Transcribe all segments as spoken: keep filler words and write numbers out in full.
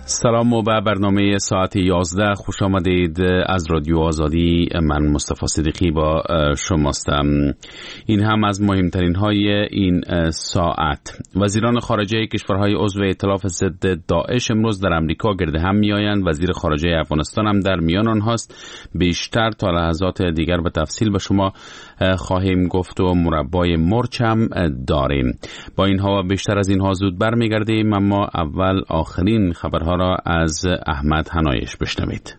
سلام و به برنامه ساعت یازده خوش آمدید. از رادیو آزادی من مصطفی صدیقی با شماستم. این هم از مهمترین های این ساعت. وزیران خارجه کشورهای عضو ائتلاف ضد داعش امروز در امریکا گرد هم می آیند. وزیر خارجه افغانستان هم در میان آنهاست. بیشتر تا لحظات دیگر به تفصیل به شما خواهیم گفت و مربای مرچ هم داریم. با اینها و بیشتر از اینها زود برمیگردیم، اما اول آخرین خبرها را از احمد حنایش بشنوید.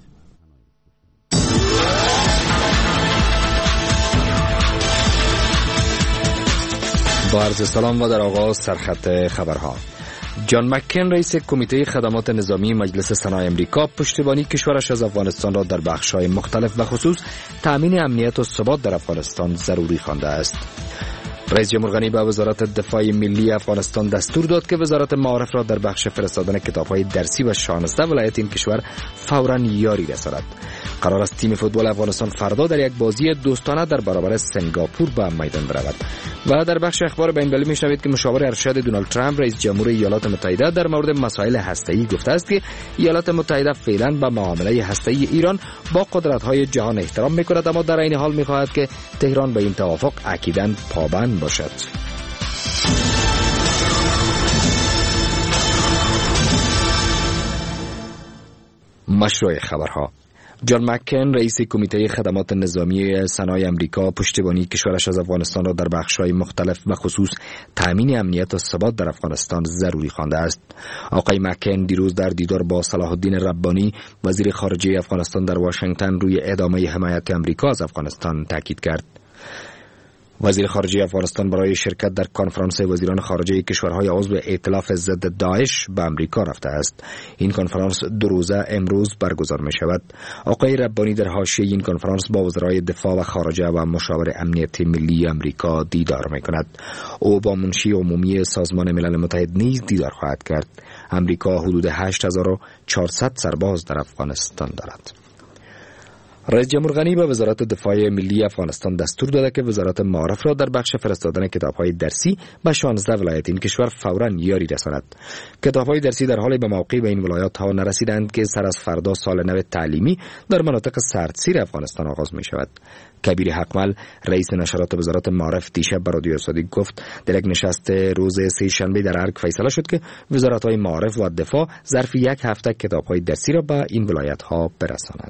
با عرض سلام و در آغاز سرخط خبرها. جان مکین رئیس کمیته خدمات نظامی مجلس سنای امریکا پشتیبانی کشورش از افغانستان را در بخش‌های مختلف و خصوص تأمین امنیت و ثبات در افغانستان ضروری خوانده است. رئیس جمهور غنی به وزارت دفاع ملی افغانستان دستور داد که وزارت معارف را در بخش فرستادن کتاب‌های درسی و شانزده ولایت این کشور فوراً یاری رساند. قرار است تیم فوتبال افغانستان فردا در یک بازی دوستانه در برابر سنگاپور به میدان برود. و در بخش اخبار بین‌المللی میشنوید که مشاور ارشد دونالد ترامپ رئیس جمهور ایالات متحده در مورد مسائل هسته‌ای گفته است که ایالات متحده فعلاً به معامله هسته‌ای ایران با قدرت‌های جهان احترام می‌کند، اما در این حال می‌خواهد که تهران به این توافق اکیداً پابند باشد. مشروع خبرها. جان مکین رئیس کمیته خدمات نظامی سنای امریکا پشتیبانی کشورش از افغانستان را در بخش‌های مختلف و خصوص تأمین امنیت و ثبات در افغانستان ضروری خوانده است. آقای مکین دیروز در دیدار با صلاح الدین ربانی وزیر خارجه افغانستان در واشنگتن روی ادامه حمایت امریکا از افغانستان تاکید کرد. وزیر خارجه افغانستان برای شرکت در کنفرانس وزیران خارجه کشورهای عضو ائتلاف ضد داعش به امریکا رفته است. این کنفرانس دو روزه امروز برگزار می شود. آقای ربانی در حاشیه این کنفرانس با وزرای دفاع و خارجه و مشاور امنیت ملی امریکا دیدار می کند. او با منشی عمومی سازمان ملل متحد نیز دیدار خواهد کرد. امریکا حدود هشت هزار و چهارصد سرباز در افغانستان دارد. رئیس جمهور غنی به وزارت دفاع ملی افغانستان دستور داده که وزارت معارف را در بخش فرستادن کتاب‌های درسی به شانزده ولایت این کشور فوراً یاری رساند. کتاب‌های درسی در حال به موقع به این ولایات ها نرسیدند که سر از فردا سال نو تعلیمی در مناطق سردسیر افغانستان آغاز می شود. کبیر حقمل رئیس نشرات وزارت معارف دیشب به رادیو آزادی گفت در یک نشست روز سه شنبه در ارگ فیصله شد که وزارت‌های معارف و دفاع ظرف یک هفته کتاب‌های درسی را به این ولایت‌ها برسانند.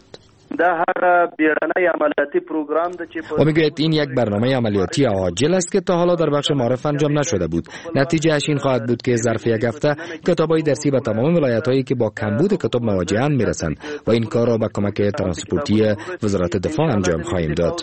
و میگوید این یک برنامه عملیاتی عاجل است که تا حالا در بخش معارف انجام نشده بود. نتیجه اش این خواهد بود که ظرف یک هفته کتاب‌های درسی به تمام ولایت‌هایی که با کمبود کتاب مواجه‌اند میرسند و این کار را با کمک ترانسپورتی وزارت دفاع انجام خواهیم داد.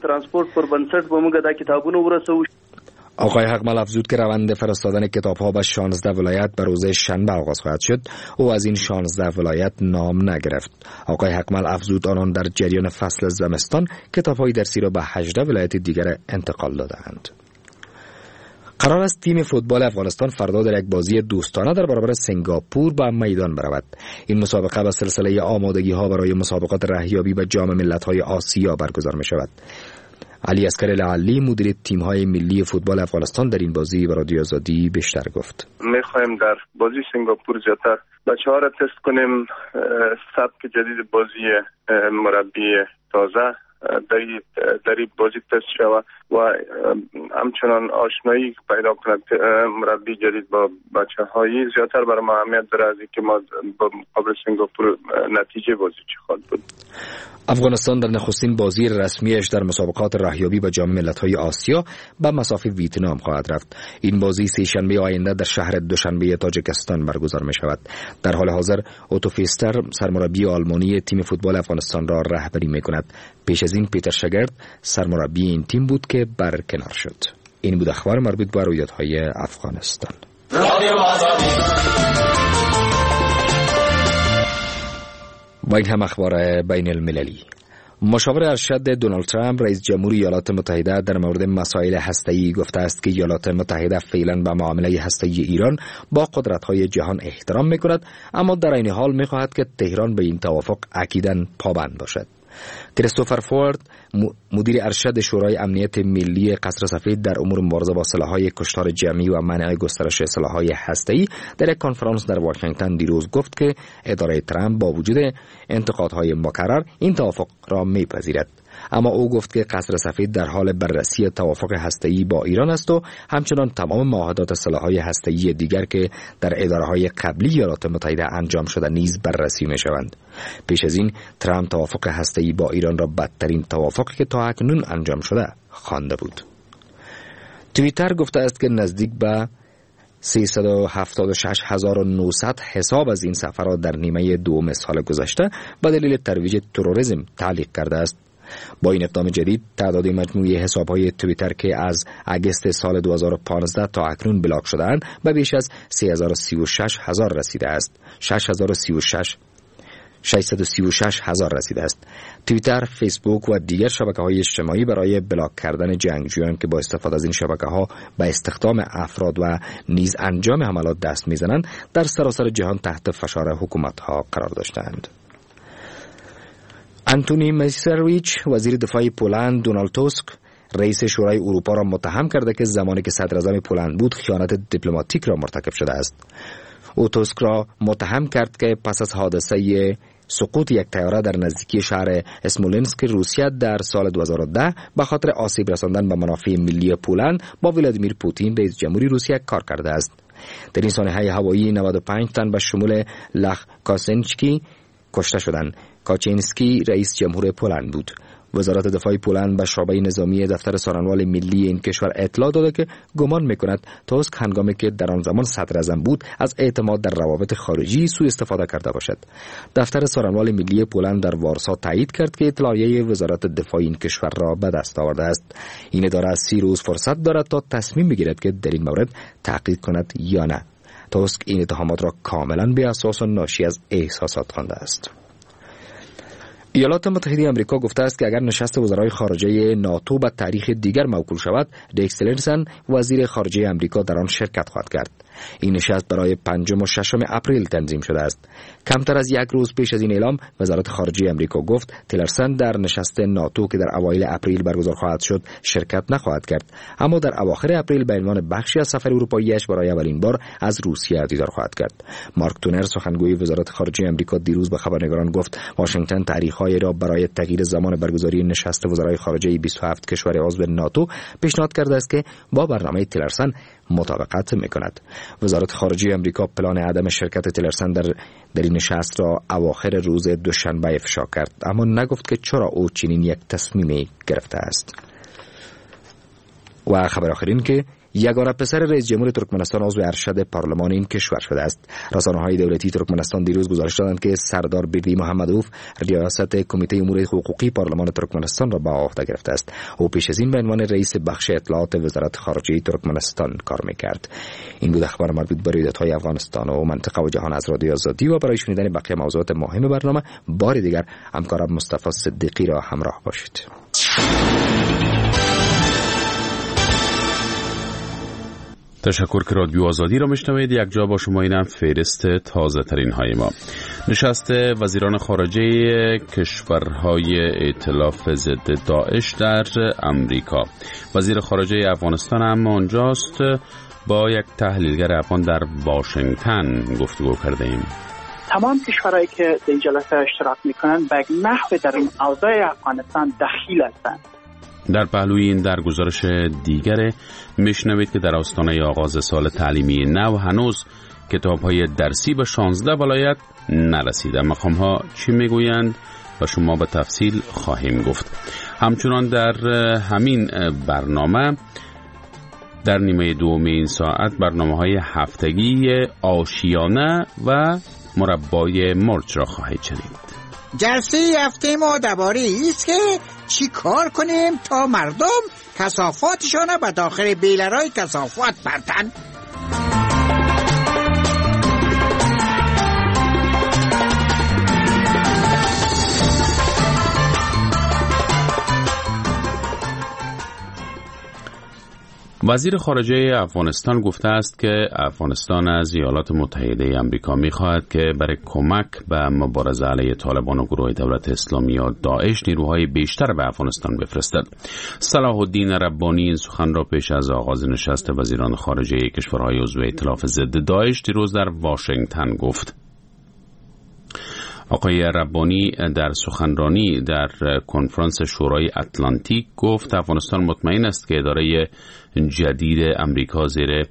آقای حقمل افزود که روند فرستادن کتاب‌ها به شانزده ولایت به روز شنبه آغاز خواهد شد. او از این شانزده ولایت نام نگرفت. آقای حقمل افزود آنان در جریان فصل زمستان کتاب‌های درسی را به هجده ولایت دیگر انتقال دادند. قرار است تیم فوتبال افغانستان فردا در یک بازی دوستانه در برابر سنگاپور به میدان برود. این مسابقه به سلسله آمادگی‌ها برای مسابقات رهیابی به جام ملت‌های آسیا برگزار می‌شود. علی اصغر لعلی مدیر تیم‌های ملی فوتبال افغانستان در این بازی به رادیو آزادی بیشتر گفت. می‌خوایم در بازی سنگاپور زیادتر بچه‌ها را تست کنیم، سبک جدید بازی مربی تازه در در بازی تست شود و همچنان آشنایی پیدا کند مربی جدید با بچه‌های زیادتر برای ما اهمیت داره از اینکه ما با مقابل سنگاپور نتیجه بازی چه خواهد بود. افغانستان در نخستین بازی رسمیش در مسابقات رهیابی به جام ملت‌های آسیا به مسافه ویتنام خواهد رفت. این بازی سه شنبه آینده در شهر دوشنبه تاجیکستان برگزار می شود. در حال حاضر اوتو فیستر سرمربی آلمانی تیم فوتبال افغانستان را رهبری می کند. پیش از این پیتر شگرد سرمربی این تیم بود که برکنار شد. این بود اخبار مربوط به رویدادهای افغانستان. با این هم اخبار بین المللی. مشاور ارشد دونالد ترامپ رئیس جمهور ایالات متحده در مورد مسائل هسته‌ای گفته است که ایالات متحده فعلا به معامله هسته‌ای ایران با قدرت‌های جهان احترام می‌کند، اما در این حال می‌خواهد که تهران به این توافق اکیداً پابند باشد. کریستوفر فورد مدیر ارشد شورای امنیت ملی قصر سفید در امور مبارزه با سلاح‌های کشتار جمعی و منع گسترش سلاح‌های هسته‌ای در یک کنفرانس در واشنگتن دیروز گفت که اداره ترامپ با وجود انتقادهای مکرر این توافق را می‌پذیرد. اما او گفت که قصر سفید در حال بررسی توافق هسته‌ای با ایران است و همچنان تمام معاهدات سلاح‌های هسته‌ای دیگر که در اداره‌های قبلی ایالات متحده انجام شده نیز بررسی می‌شوند. پیش از این ترامپ توافق هسته‌ای با ایران را بدترین توافقی که تا اکنون انجام شده خوانده بود. توییتر گفته است که نزدیک به سیصد و هفتاد و شش هزار و نهصد حساب از این سفرات در نیمه دوم سال گذشته به دلیل ترویج تروریسم تعلیق کرده است. با این اقدام جدید تعداد مجموعی حساب‌های توییتر که از اگست سال دو هزار و پانزده تا اکنون بلاک شده‌اند به بیش از سه هزار و سی و شش هزار رسیده است. شش هزار و سی و شش ششصد و سی و شش هزار رسیده است. توییتر، فیسبوک و دیگر شبکه‌های اجتماعی برای بلاک کردن جنگجویان که با استفاده از این شبکه‌ها به استخدام افراد و نیز انجام حملات دست می‌زنند در سراسر جهان تحت فشار حکومت‌ها قرار داشته‌اند. آنتونی میسرویچ وزیر دفاع پولند دونالد توسک رئیس شورای اروپا را متهم کرده که زمانی که صدر اعظم پولند بود خیانت دیپلماتیک را مرتکب شده است. او توسک را متهم کرد که پس از حادثه سقوط یک طیاره در نزدیکی شهر اسمولنسک روسیه در سال دو هزار و ده به خاطر آسیب رساندن به منافع ملی پولند با ولادیمیر پوتین رئیس جمهوری روسیه کار کرده است. در این سانحه هوایی نود و پنج تن به شمول لخ کاسنچکی کشته شدند. کاچینسکی رئیس جمهور پولند بود. وزارت دفاع پولند به شعبه نظامی دفتر سارنوال ملی این کشور اطلاع داده که گمان میکند توسک هنگامی که در آن زمان صدر اعظم بود از اعتماد در روابط خارجی سوء استفاده کرده باشد. دفتر سارنوال ملی پولند در وارسا تایید کرد که اطلاعیه وزارت دفاع این کشور را به دست آورده است. این اداره از سی روز فرصت دارد تا تصمیم بگیرد که در این مورد تحقیق کند یا نه. توسک این اتهامات را کاملا بی اساس و ناشی از احساسات خوانده است. ایالات متحده آمریکا گفته است که اگر نشست وزرای خارجه ناتو به تاریخ دیگر موکول شود، ریکس تیلرسن وزیر خارجه آمریکا در آن شرکت خواهد کرد. این نشست برای پنجم و ششم اپریل تنظیم شده است. کمتر از یک روز پیش از این اعلام وزارت خارجه آمریکا گفت تیلرسن در نشست ناتو که در اوایل اپریل برگزار خواهد شد شرکت نخواهد کرد، اما در اواخر اپریل به عنوان بخشی از سفر اروپایی‌اش برای اولین بار از روسیه دیدار خواهد کرد. مارک تونر سخنگوی وزارت خارجه آمریکا دیروز به خبرنگاران گفت واشنگتن تاریخ‌های را برای تغییر زمان برگزاری نشست وزرای خارجه بیست و هفت کشور عضو ناتو پیشنهاد کرده است که با برنامه تیلرسن مطابقت می‌کند. وزارت خارجه آمریکا پلان عدم شرکت تیلرسن در در این نشست را اواخر روز دوشنبه افشا کرد، اما نگفت که چرا او چنین یک تصمیمی گرفته است. و خبر آخرین که یگانه پسر رئیس جمهور ترکمنستان عضو ارشد پارلمان این کشور شده است. رسانه‌های دولتی ترکمنستان دیروز گزارش دادند که سردار بیردی محمدوف ریاست کمیته امور حقوقی پارلمان ترکمنستان را به عهده گرفته است. او پیش از این به عنوان رئیس بخش اطلاعات وزارت خارجه ترکمنستان کار می‌کرد. این بود اخبار مربوط به رویدادهای افغانستان و منطقه و جهان از رادیو آزادی و برای شنیدن بقیه موضوعات مهم برنامه بار دیگر همکارم مصطفی صدیقی را همراه باشید. تشکر که رادیو آزادی را میشنوید. یک جا با شما اینم فهرست تازه ترین های ما. نشست وزیران خارجه کشورهای ائتلاف ضد داعش در امریکا. وزیر خارجه افغانستان هم آنجاست. با یک تحلیلگر افغان در واشنگتن گفتگو کرده ایم. تمام کشورهایی که در این جلسه اشتراک میکنن به یک نحو در این اوضاع افغانستان دخیل هستند. در پهلوی این در گزارش دیگر میشنوید که در آستانه آغاز سال تعلیمی نو هنوز کتاب‌های درسی به شانزده ولایت نرسیده. مقام‌ها چی میگویند و شما به تفصیل خواهیم گفت. همچنان در همین برنامه در نیمه دوم این ساعت برنامه‌های هفتگی آشیانه و مربای مرچ را خواهید شنید. جلسه هفته ما درباره ایست که چی کار کنیم تا مردم کثافاتشان به داخل بیلرهای کثافات پرتن. وزیر خارجه افغانستان گفته است که افغانستان از ایالات متحده آمریکا می‌خواهد که برای کمک به مبارزه علیه طالبان و گروه دولت اسلامی یا داعش نیروهای بیشتر به افغانستان بفرستد. صلاح الدین ربانی این سخن را پیش از آغاز نشست وزیران خارجه کشورهای عضو ائتلاف ضد داعش دیروز در واشنگتن گفت. آقای ربانی در سخنرانی در کنفرانس شورای اتلانتیک گفت افغانستان مطمئن است که اداره جدید امریکا زیر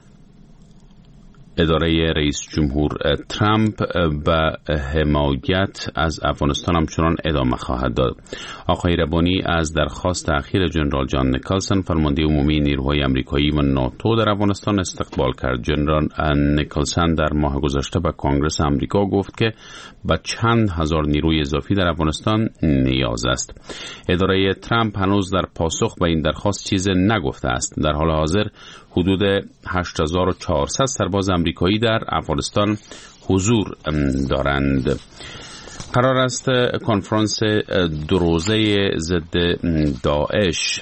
اداره رئیس جمهور ترامپ به حمایت از افغانستان همچنان ادامه خواهد داد. آقای ربانی از درخواست اخیر جنرال جان نیکلسون فرمانده عمومی نیروهای آمریکایی و ناتو در افغانستان استقبال کرد. جنرال نیکلسون در ماه گذشته به کنگره آمریکا گفت که به چند هزار نیروی اضافی در افغانستان نیاز است. اداره ترامپ هنوز در پاسخ به این درخواست چیز نگفته است. در حال حاضر حدود هشت هزار و چهارصد سرباز آمریکایی در افغانستان حضور دارند. قرار است کنفرانس دو روزه ضد داعش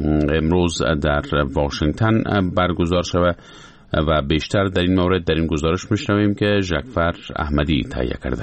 امروز در واشنگتن برگزار شود و بیشتر در این مورد در این گزارش میشنویم که ژکفر احمدی تهیه کرده.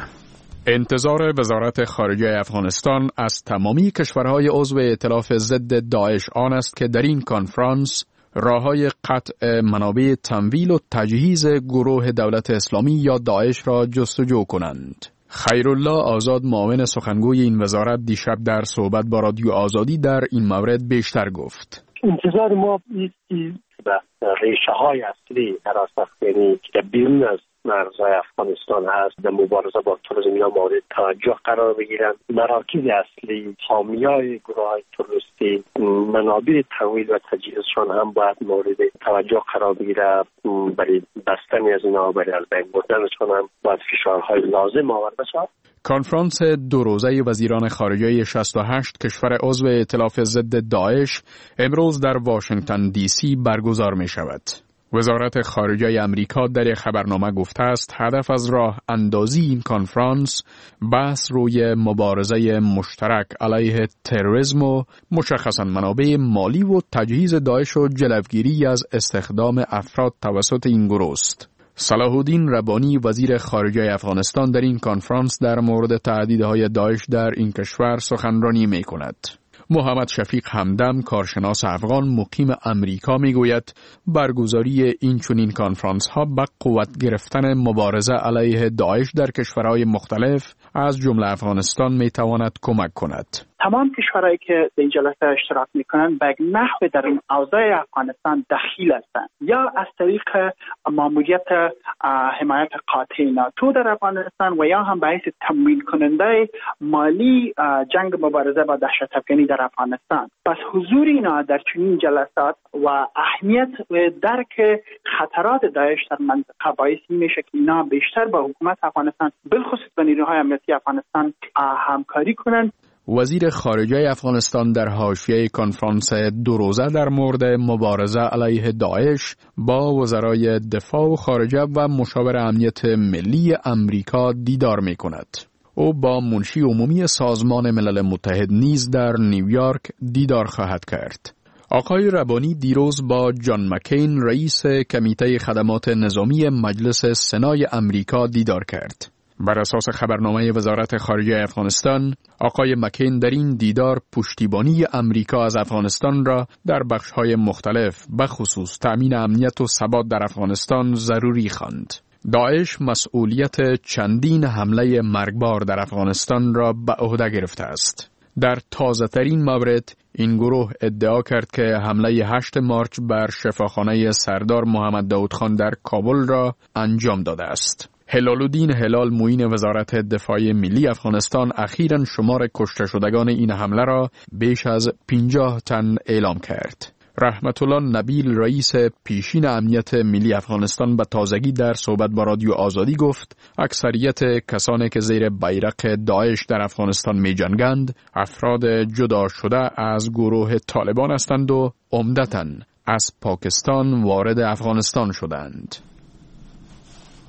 انتظار وزارت خارجه افغانستان از تمامی کشورهای عضو ائتلاف ضد داعش آن است که در این کنفرانس راه‌های قطع منابع تمویل و تجهیز گروه دولت اسلامی یا داعش را جستجو کنند. خیرالله آزاد معاون سخنگوی این وزارت دیشب در صحبت با رادیو آزادی در این مورد بیشتر گفت. انتظار ما است به ریشه‌های اصلی هراس‌افغانی که بیرون از مرزهای افغانستان هست در مبارزه با تروریسم یا مورد توجه قرار بگیرند. مراکز اصلی حامیای گروه‌های تروریستی منابع تمویل و تجهیزشان هم باید مورد توجه قرار بگیرد. برای بستن از اینها برای از بین بردنشان هم باید فشارهای لازم آورده شود. کنفرانس دو روزه وزیران خارجه شصت و هشت کشور عضو ائتلاف ضد داعش امروز در واشنگتن دی سی برگزار می شود. وزارت خارجه امریکا در خبرنامه گفته است هدف از راه اندازی این کنفرانس بحث روی مبارزه مشترک علیه تروریسم و مشخصاً منابع مالی و تجهیز داعش و جلوگیری از استخدام افراد توسط این گروه است. صلاح الدین ربانی وزیر خارجه افغانستان در این کنفرانس در مورد تهدیدهای داعش در این کشور سخنرانی می کند. محمد شفیق همدم کارشناس افغان مقیم امریکا میگوید برگزاری این چنین کنفرانس ها به قوت گرفتن مبارزه علیه داعش در کشورهای مختلف از جمله افغانستان میتواند کمک کند. تمام کشورهایی که در این جلسه اشتراک میکنن به نحو در این اوضاع افغانستان دخیل هستند یا از طریق ماموریت حمایت قاطع ناتو در افغانستان و یا هم به حیث تمویل کننده مالی جنگ مبارزه با دهشت افکنی در افغانستان. پس حضور اینا در چنین جلسات و اهمیت و درک خطرات داعش در منطقه باعث میشه که اینا بیشتر با حکومت افغانستان بالخصوص با نیروهای امنیتی افغانستان همکاری کنند. وزیر خارجه افغانستان در حاشیه کنفرانس دو روزه در مورد مبارزه علیه داعش با وزرای دفاع و خارجه و مشاور امنیت ملی امریکا دیدار می کند. او با منشی عمومی سازمان ملل متحد نیز در نیویورک دیدار خواهد کرد. آقای ربانی دیروز با جان مکین رئیس کمیته خدمات نظامی مجلس سنای امریکا دیدار کرد. بر اساس خبرنامه وزارت خارجه افغانستان، آقای مکین در این دیدار پشتیبانی امریکا از افغانستان را در بخش‌های مختلف به خصوص تأمین امنیت و ثبات در افغانستان ضروری خواند. داعش مسئولیت چندین حمله مرگبار در افغانستان را به عهده گرفته است. در تازه‌ترین مورد این گروه ادعا کرد که حمله هشت مارچ بر شفاخانه سردار محمد داود خان در کابل را انجام داده است. هلال الدین هلال معین وزارت دفاع ملی افغانستان اخیراً شمار کشته شدگان این حمله را بیش از پنجاه تن اعلام کرد. رحمت الله نبیل رئیس پیشین امنیت ملی افغانستان به تازگی در صحبت با رادیو آزادی گفت اکثریت کسانی که زیر بیرق داعش در افغانستان می جنگند افراد جدا شده از گروه طالبان هستند و عمدتاً از پاکستان وارد افغانستان شدند.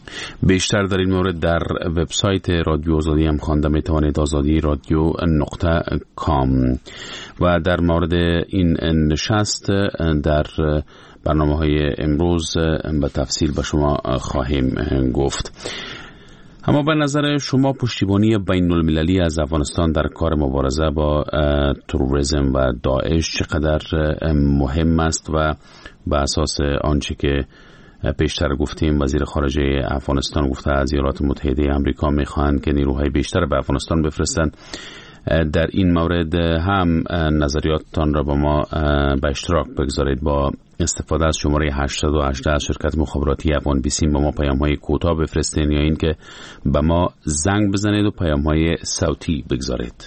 بیشتر در این مورد در وبسایت رادیو آزادی هم خوانده می توانید، آزادی رادیو نقطه کام. و در مورد این نشست در برنامه های امروز به تفصیل به شما خواهیم گفت. اما به نظر شما پشتیبانی بین المللی از افغانستان در کار مبارزه با تروریسم و داعش چقدر مهم است و به اساس آنچه که پیشتر گفتیم وزیر خارجه افغانستان گفته از ایالات متحده آمریکا میخواهند که نیروهای بیشتر به افغانستان بفرستند، در این مورد هم نظریاتتان را با ما به اشتراک بگذارید. با استفاده از شماره هشت یک هشت از شرکت مخابراتی افغان بیسیم با ما پیام های کوتاه بفرستین یا این که به ما زنگ بزنید و پیام های صوتی بگذارید.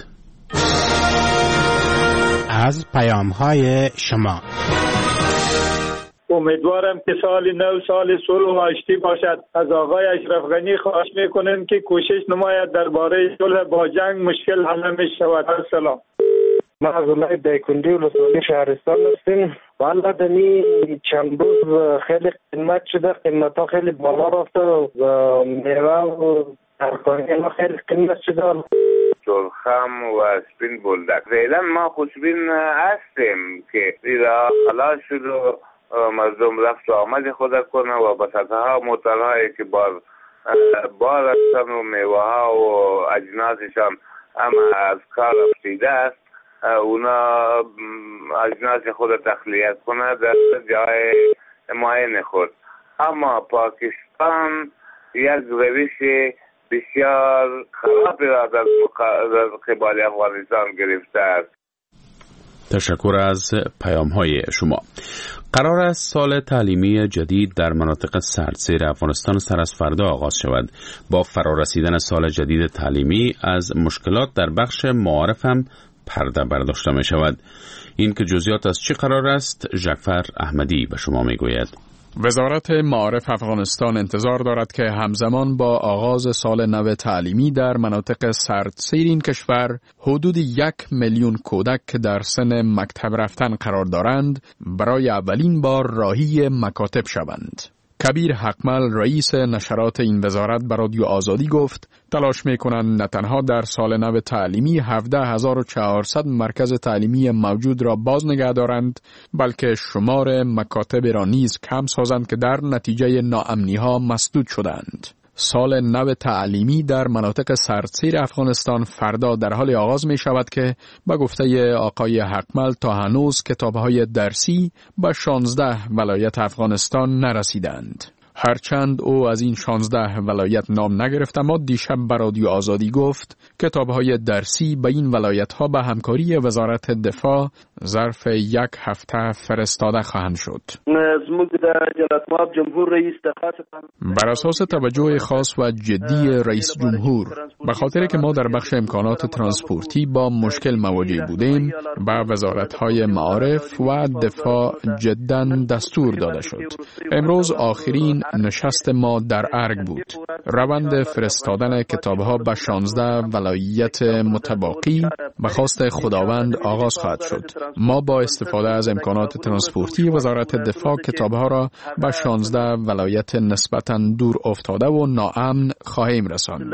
از پیام های شما امیدوارم که سال نو سال صلح و آشتی باشد. از آقای اشرف غنی خواهش میکنیم که کوشش نماید درباره صلح با جنگ مشکل حل می شود. السلام. ما از اولای دایکندی و لسانی شهرستان هستیم. والا دنی چند روز خیلی قیمت شده، قیمت ها خیلی بالا رفته و میوه و ترکاری ما خیلی قیمت شده. جرخم و سپین بلدک فعلا ما خوشبین هستیم که دیگه خلاص شد و مردم رفت و آمد خود کنه و بساطه ها موتر هایی که بار بار هستن و میوه ها و اجناسشان اما از کار افتیده است، اونا اجناس خود تخلیه کنه در جای معین خود. اما پاکستان یک روش بسیار خرابی را در قبال افغانستان گرفته است. تشکر از پیام های شما. قرار است سال تعلیمی جدید در مناطق سردسیر افغانستان سر از فردا آغاز شود. با فرارسیدن سال جدید تعلیمی از مشکلات در بخش معارف هم پرده برداشته می شود. این که جزئیات از چی قرار است جعفر احمدی به شما می گوید. وزارت معارف افغانستان انتظار دارد که همزمان با آغاز سال نو تعلیمی در مناطق سردسیر این کشور حدود یک میلیون کودک که در سن مکتب رفتن قرار دارند برای اولین بار راهی مکاتب شوند. کبیر حقمل رئیس نشرات این وزارت به رادیو آزادی گفت تلاش می‌کنند نه تنها در سال نو تعلیمی هفده هزار و چهارصد مرکز تعلیمی موجود را باز نگه دارند، بلکه شمار مکاتب را نیز کم سازند که در نتیجه ناامنی‌ها مسدود شدند. سال نو تعلیمی در مناطق سردسیر افغانستان فردا در حال آغاز می شود که به گفته آقای حقمل تا هنوز کتاب‌های درسی به شانزده ولایت افغانستان نرسیدند. هرچند او از این شانزده ولایت نام نگرفت، اما دیشب به رادیو آزادی گفت کتاب‌های درسی به این ولایت‌ها به همکاری وزارت دفاع ظرف یک هفته فرستاده خواهند شد. بر اساس توجه خاص و جدی رئیس جمهور، به خاطر که ما در بخش امکانات ترانسپورتی با مشکل مواجه بودیم، به وزارت‌های معارف و دفاع جداً دستور داده شد. امروز آخرین نشست ما در ارگ بود. روند فرستادن کتاب‌ها به شانزده ولایت متباقی به خواست خداوند آغاز خواهد شد. ما با استفاده از امکانات ترانسپورتی وزارت دفاع کتاب‌ها را به شانزده ولایت نسبتاً دور افتاده و ناامن خواهیم رساند.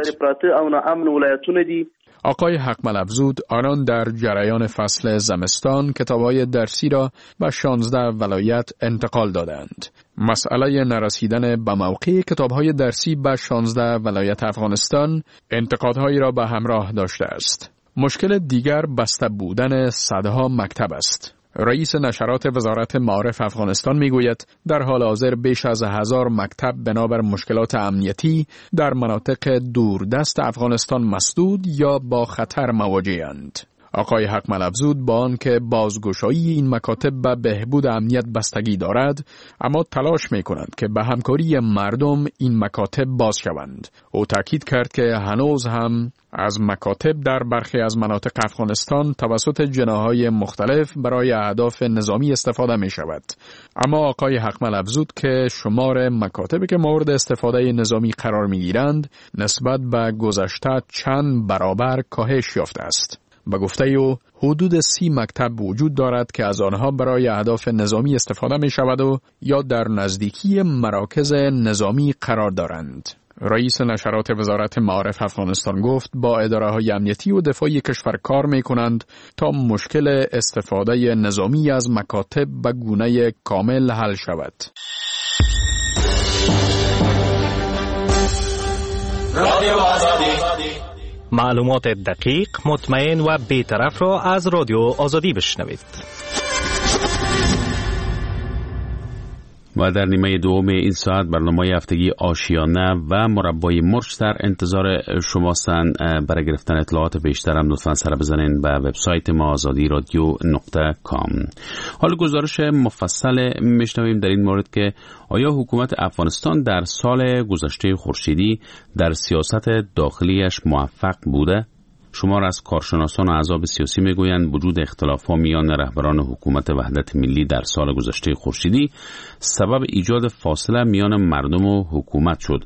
آقای حقمل افزود آنان در جریان فصل زمستان کتاب‌های درسی را به شانزده ولایت انتقال دادند. مسئله نرسیدن به موقع کتاب‌های درسی به شانزده ولایت افغانستان انتقادهایی را به همراه داشته است. مشکل دیگر بسته بودن صدها مکتب است. رئیس نشرات وزارت معارف افغانستان میگوید در حال حاضر بیش از هزار مکتب بنابر مشکلات امنیتی در مناطق دوردست افغانستان مسدود یا با خطر مواجه‌اند. آقای حقمل افزود با آنکه بازگشایی این مکاتب به بهبود امنیت بستگی دارد، اما تلاش می‌کنند که به همکاری مردم این مکاتب باز شوند. او تاکید کرد که هنوز هم از مکاتب در برخی از مناطق افغانستان توسط جناح‌های مختلف برای اهداف نظامی استفاده می‌شود. اما آقای حقمل افزود که شمار مکاتبی که مورد استفاده نظامی قرار می‌گیرند نسبت به گذشته چند برابر کاهش یافته است. به گفته او حدود سی مکتب وجود دارد که از آنها برای اهداف نظامی استفاده می شود و یا در نزدیکی مراکز نظامی قرار دارند. رئیس نشرات وزارت معارف افغانستان گفت با اداره‌های امنیتی و دفاعی کشور کار می‌کنند تا مشکل استفاده نظامی از مکاتب به گونه کامل حل شود. معلومات دقیق، مطمئن و بی‌طرف را از رادیو آزادی بشنوید. و در نیمه دوم این ساعت برنامه هفتگی آشیانه و مربای مرچ در انتظار شماستند. برای گرفتن اطلاعات بیشتر هم لطفاً سر بزنین به وبسایت ما آزادی رادیو نقطه کام. حال گزارش مفصل میشنویم در این مورد که آیا حکومت افغانستان در سال گذشته خورشیدی در سیاست داخلیش موفق بوده؟ شمار از کارشناسان و احزاب سیاسی میگویند وجود اختلاف‌ها میان رهبران حکومت وحدت ملی در سال گذشته خورشیدی سبب ایجاد فاصله میان مردم و حکومت شد.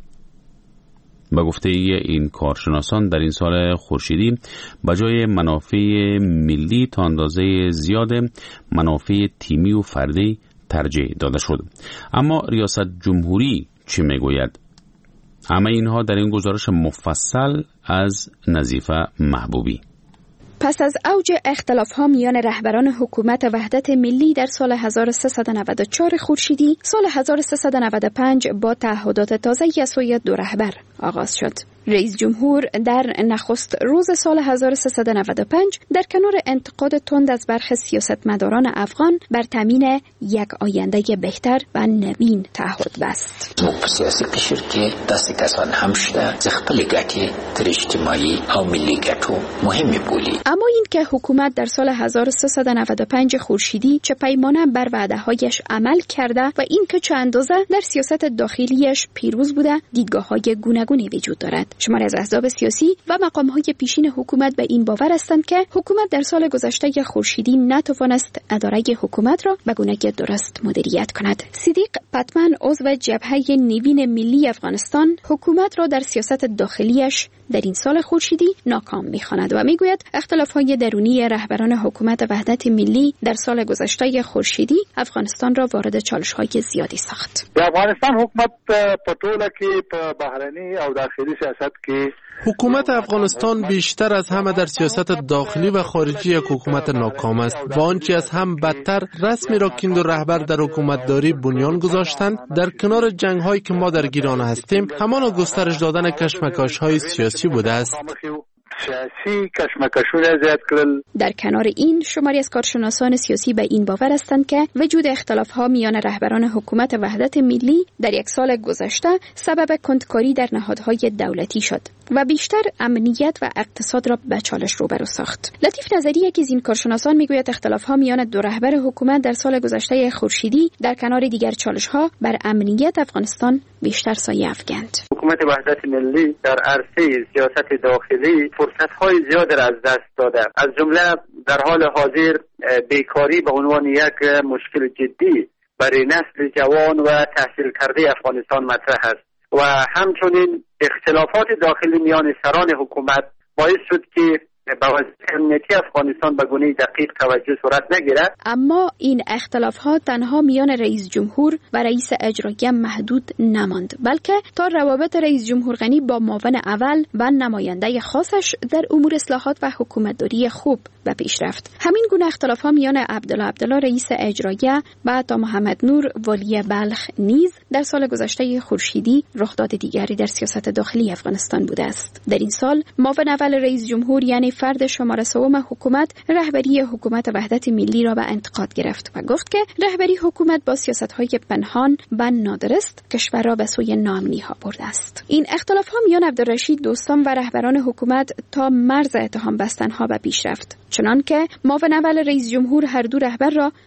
به گفته این کارشناسان در این سال خورشیدی به جای منافع ملی تا اندازه زیاد منافع تیمی و فردی ترجیح داده شد. اما ریاست جمهوری چی میگوید؟ همه اینها در این گزارش مفصل از نظیفه محبوبی. پس از اوج اختلاف‌ها میان رهبران حکومت وحدت ملی در سال هزار و سیصد و نود و چهار خورشیدی، سال هزار و سیصد و نود و پنج با تعهدات تازه‌ای از سوی دو رهبر آغاز شد. رئیس جمهور در نخست روز سال هزار و سیصد و نود و پنج در کنار انتقاد تند از برخی سیاستمداران افغان بر تامین یک آینده بهتر و نوین تعهد بست. موقف سیاسی پیشر که دست کسان هم شده زخپل گتی تر اجتماعی او ملی گتو مهمی بولی. اما این که حکومت در سال هزار و سیصد و نود و پنج خورشیدی چه پیمانه بر وعده‌هایش عمل کرده و این که چه اندازه در سیاست داخلیش پیروز بوده، دیدگاه‌های گوناگونی وجود دارد. شماری از احزاب سیاسی و مقام‌های پیشین حکومت به این باور هستند که حکومت در سال گذشته خورشیدی نتوانست اداره حکومت را به گونه درست مدیریت کند. صدیق پتمن، عضو جبهه نوین ملی افغانستان، حکومت را در سیاست داخلیش در این سال خورشیدی ناکام می‌خواند و میگوید اختلاف‌های درونی رهبران حکومت وحدت ملی در سال گذشته خورشیدی افغانستان را وارد چالش‌های زیادی ساخت. د افغانستان حکومت په ټوله کې په بهرني او داخلي سیاست کې حکومت افغانستان بیشتر از همه در سیاست داخلی و خارجی یک حکومت ناکام است و آنچه از هم بدتر رسمی را که این دو رهبر در حکومتداری بنیان گذاشتند در کنار جنگ‌هایی که ما در گیران هستیم همان گسترش دادن کشمکش‌های سیاسی بوده است. سیاسی کشمکشونه زیاد کړل. در کنار این شماری از کارشناسان سیاسی به این باور هستند که وجود اختلاف‌ها میان رهبران حکومت وحدت ملی در یک سال گذشته سبب کندکاری در نهادهای دولتی شد و بیشتر امنیت و اقتصاد را به چالش روبرو ساخت. لطیف نظری، یکی از این کارشناسان، میگوید اختلاف‌ها میان دو رهبر حکومت در سال گذشته خورشیدی در کنار دیگر چالش‌ها بر امنیت افغانستان بیشتر سایه افکند. حکومت وحدت ملی در عرصه سیاست داخلی فرصت‌های زیاد را از دست داده، از جمله در حال حاضر بیکاری به عنوان یک مشکل جدی برای نسل جوان و تحصیل کرده افغانستان مطرح است و همچنین اختلافات داخلی میان سران حکومت باعث شد که به وضعیت امنیتی افغانستان به گونه دقیق توجه صورت نگیرد. اما این اختلافات تنها میان رئیس جمهور و رئیس اجرایی محدود نماند، بلکه تا روابط رئیس جمهور غنی با معاون اول و نماینده خاصش در امور اصلاحات و حکومتداری خوب به پیش رفت. همین گونه اختلافات میان عبدالله عبدالله رئیس اجرایی و عطا محمد نور والی بلخ نیز در سال گذشته خورشیدی رخداد دیگری در سیاست داخلی افغانستان بوده است. در این سال معاون اول رئیس جمهور یعنی فرد شماره سوم حکومت رهبری حکومت وحدت ملی را به انتقاد گرفت و گفت که رهبری حکومت با سیاست‌های پنهان و نادرست کشور را به سوی ناامنی‌ها برده است. این اختلاف‌ها میان عبدالرشید دوستان و رهبران حکومت تا مرز اتهام بستن‌ها به پیش رفت، چنان که معاون اول رئیس جمهور هر دو رهبر را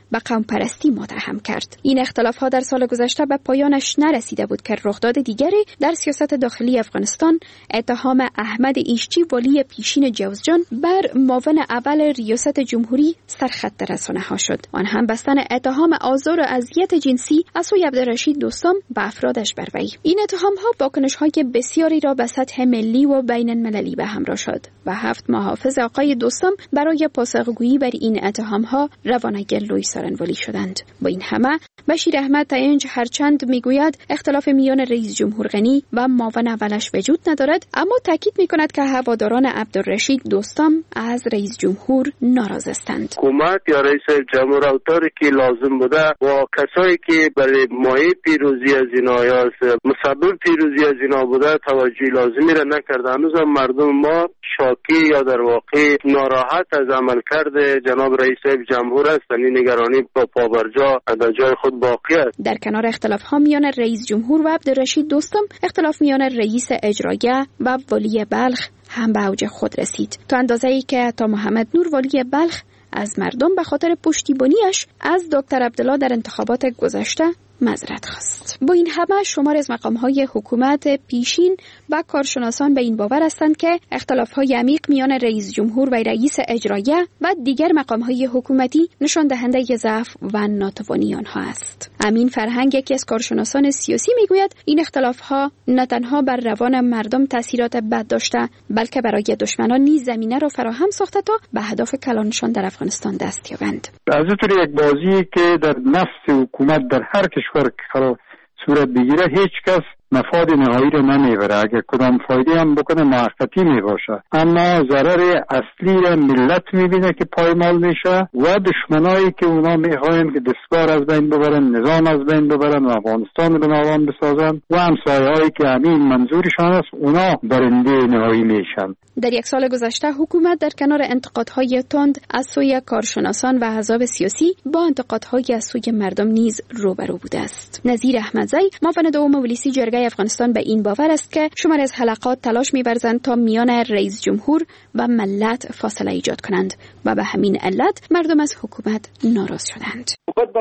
به قوم پرستی متهم کرد. این اختلاف‌ها در سال گذشته به پایانش نرسیده بود که رخداد دیگری در سیاست داخلی افغانستان اتهام احمد ایشچی ولی پیشین جوزجان بر معاون اول ریاست جمهوری سرخط رسانه‌ها شد. آن هم بستن اتهام آزار و اذیت جنسی از سوی عبدالرشید دوستم به افرادش بر وی. این اتهام‌ها واکنش‌های بسیاری را به سطح ملی و بین المللی به همراه شد و هفت محافظ آقای دوستم برای پاسخگویی بر این اتهام‌ها روانه لوی سارنوالی شدند. با این همه بشیر احمد تاینج هرچند میگوید اختلاف میان رئیس جمهور غنی و معاون اولش وجود ندارد، اما تاکید میکند که هواداران عبدالرشید دوستم از رئیس جمهور ناراض هستند. حکومت یا رئیس جمهور اوتاری که لازم بوده و کسایی که برای مایه پیروزی از اینا یا مسبب پیروزی از اینا بوده توجه لازمی را نکرده. هنوز هم مردم ما شاکی یا در واقع ناراحت از عملکرد جناب رئیس جمهور هستند. این نگرانی با پابرجا در جای خود باقی است. در کنار اختلاف ها میان رئیس جمهور و عبدالرشید دوستم، اختلاف میان رئیس اجرایه و ولی بلخ هم به اوج خود رسید، تا اندازه‌ای که عطا محمد نور ولی بلخ از مردم به خاطر پشتیبانیش از دکتر عبدالله در انتخابات گذشته معذرت خواست. با این همه شمار از مقام‌های حکومت پیشین و کارشناسان به این باور هستند که اختلاف‌های عمیق میان رئیس جمهور و رئیس اجرایه و دیگر مقام‌های حکومتی نشان دهنده ضعف و ناتوانی آنها است. امین فرهنگ، یکی از کارشناسان سیاسی، میگوید این اختلاف‌ها نه تنها بر روان مردم تاثیرات بد داشته، بلکه برای دشمنان نیز زمینه را فراهم ساخته تا به اهداف کلانشان در افغانستان دست یابند. از طریق یک بازی که در نفس حکومت در هر کشور قرار صورت بگیره، هیچ کس مفاد نهایی رو نمیبره. اگر کدام فایده هم بکنه موقتی میباشه، اما ضرر اصلی را ملت میبینه که پایمال میشه و دشمنایی که اونا میخواین که دستگاه از بین ببرن، نظام از بین ببرن و افغانستان رو ناوران بسازن و همسایه‌هایی که همین منظورشان است، اونا برنده نهایی میشن. در یک سال گذشته حکومت در کنار انتقادهای تند از سوی کارشناسان و احزاب سیاسی با انتقادهای از سوی مردم نیز روبرو بوده است. نظیر احمدزی، معاون دوم ولیسی جرگه افغانستان، به این باور است که شمار از حلقات تلاش می‌ورزند تا میان رئیس جمهور و ملت فاصله ایجاد کنند و به همین علت مردم از حکومت ناراض شدند.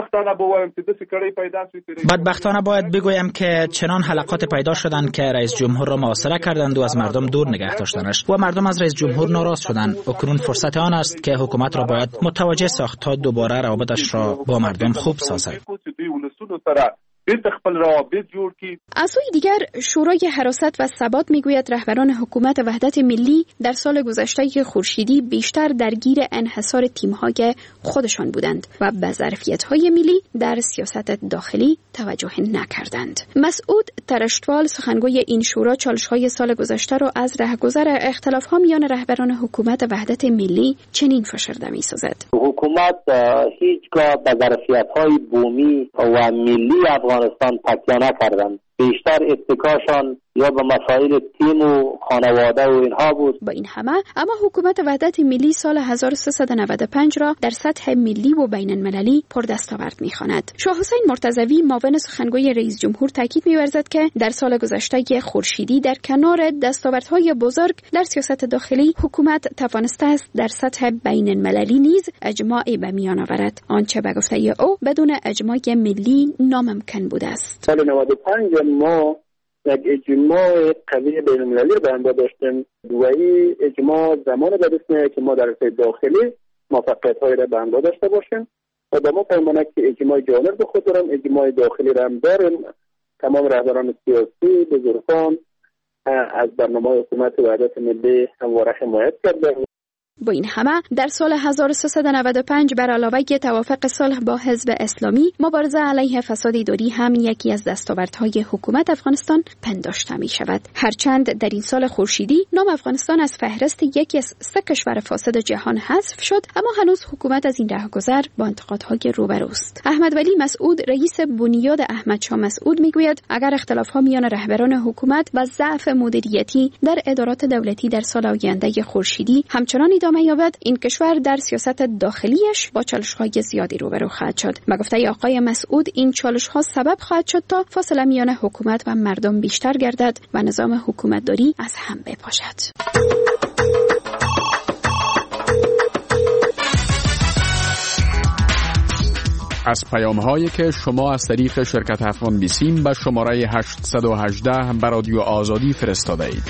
بدبختانه باید بگویم که چنان حلقات پیدا شدند که رئیس جمهور را محاصره کردند و از مردم دور نگه داشتنش و مردم از رئیس جمهور ناراض شدند. اکنون فرصت آن است که حکومت را باید متوجه ساخت تا دوباره روابطش را با مردم خوب سازد. از سوی دیگر شورای حراست و ثبات میگوید رهبران حکومت وحدت ملی در سال گذشته خورشیدی بیشتر درگیر انحصار تیم‌های خودشان بودند و به ظرفیت‌های ملی در سیاست داخلی توجه نکردند. مسعود ترشتوال، سخنگوی این شورا، چالش‌های سال گذشته را از رهگذر اختلاف‌ها میان رهبران حکومت وحدت ملی چنین فشرده می‌سازد: حکومت هیچگاه به ظرفیت‌های بومی و ملی افغانستان تکیه نکردند. بیشتر اتکاشان یا به مسائل تیم و خانواده و اینها بود. با این همه اما حکومت وحدت ملی سال هزار و سیصد و نود و پنج را در سطح ملی و بین المللی پردستاورد می‌خواند. شاه حسین مرتضوی، معاون سخنگوی رئیس جمهور، تاکید می‌ورزد که در سال گذشته خورشیدی در کنار دستاوردهای بزرگ در سیاست داخلی، حکومت توانسته است در سطح بین المللی نیز اجماع به میان آورد، آنچه به گفته او بدون اجماع ملی ناممکن بوده است. سال نود و پنج ما یک اجماع قوی بین المللی رو به همراه داشتیم و این اجماع زمان به دست میاد که ما در حوزه داخلی موفقیت‌هایی را به همراه داشته باشیم و به ما پیمانه که اجماع جامع به خود دارم، اجماع داخلی را هم داریم. تمام رهبران سیاسی بزرگان از برنامه حکومت وحدت ملی همواره حمایت کردند. با این همه در سال هزار و سیصد و نود و پنج بر علاوه توافق صلح با حزب اسلامی، مبارزه علیه فساد اداری هم یکی از دستاوردهای حکومت افغانستان پنداشته می شود. هرچند در این سال خورشیدی نام افغانستان از فهرست یکی از سه کشور فاسد جهان حذف شد، اما هنوز حکومت از این رهگذر با انتقادهای روبروست. احمد ولی مسعود، رئیس بنیاد احمد شاه مسعود، میگوید اگر اختلافها میان رهبران حکومت و ضعف مدیریتی در ادارات دولتی در سال آینده خورشیدی همچنان ادامه یابد، این کشور در سیاست داخلیش با چالش‌های زیادی روبرو خواهد شد. به گفته آقای مسعود، این چالش‌ها سبب خواهد شد تا فاصله میان حکومت و مردم بیشتر گردد و نظام حکومتداری از هم بپاشد. از پیام هایی که شما از طریق شرکت افغان بیسیم به شماره هشت یک هشت به رادیو آزادی فرستاده اید.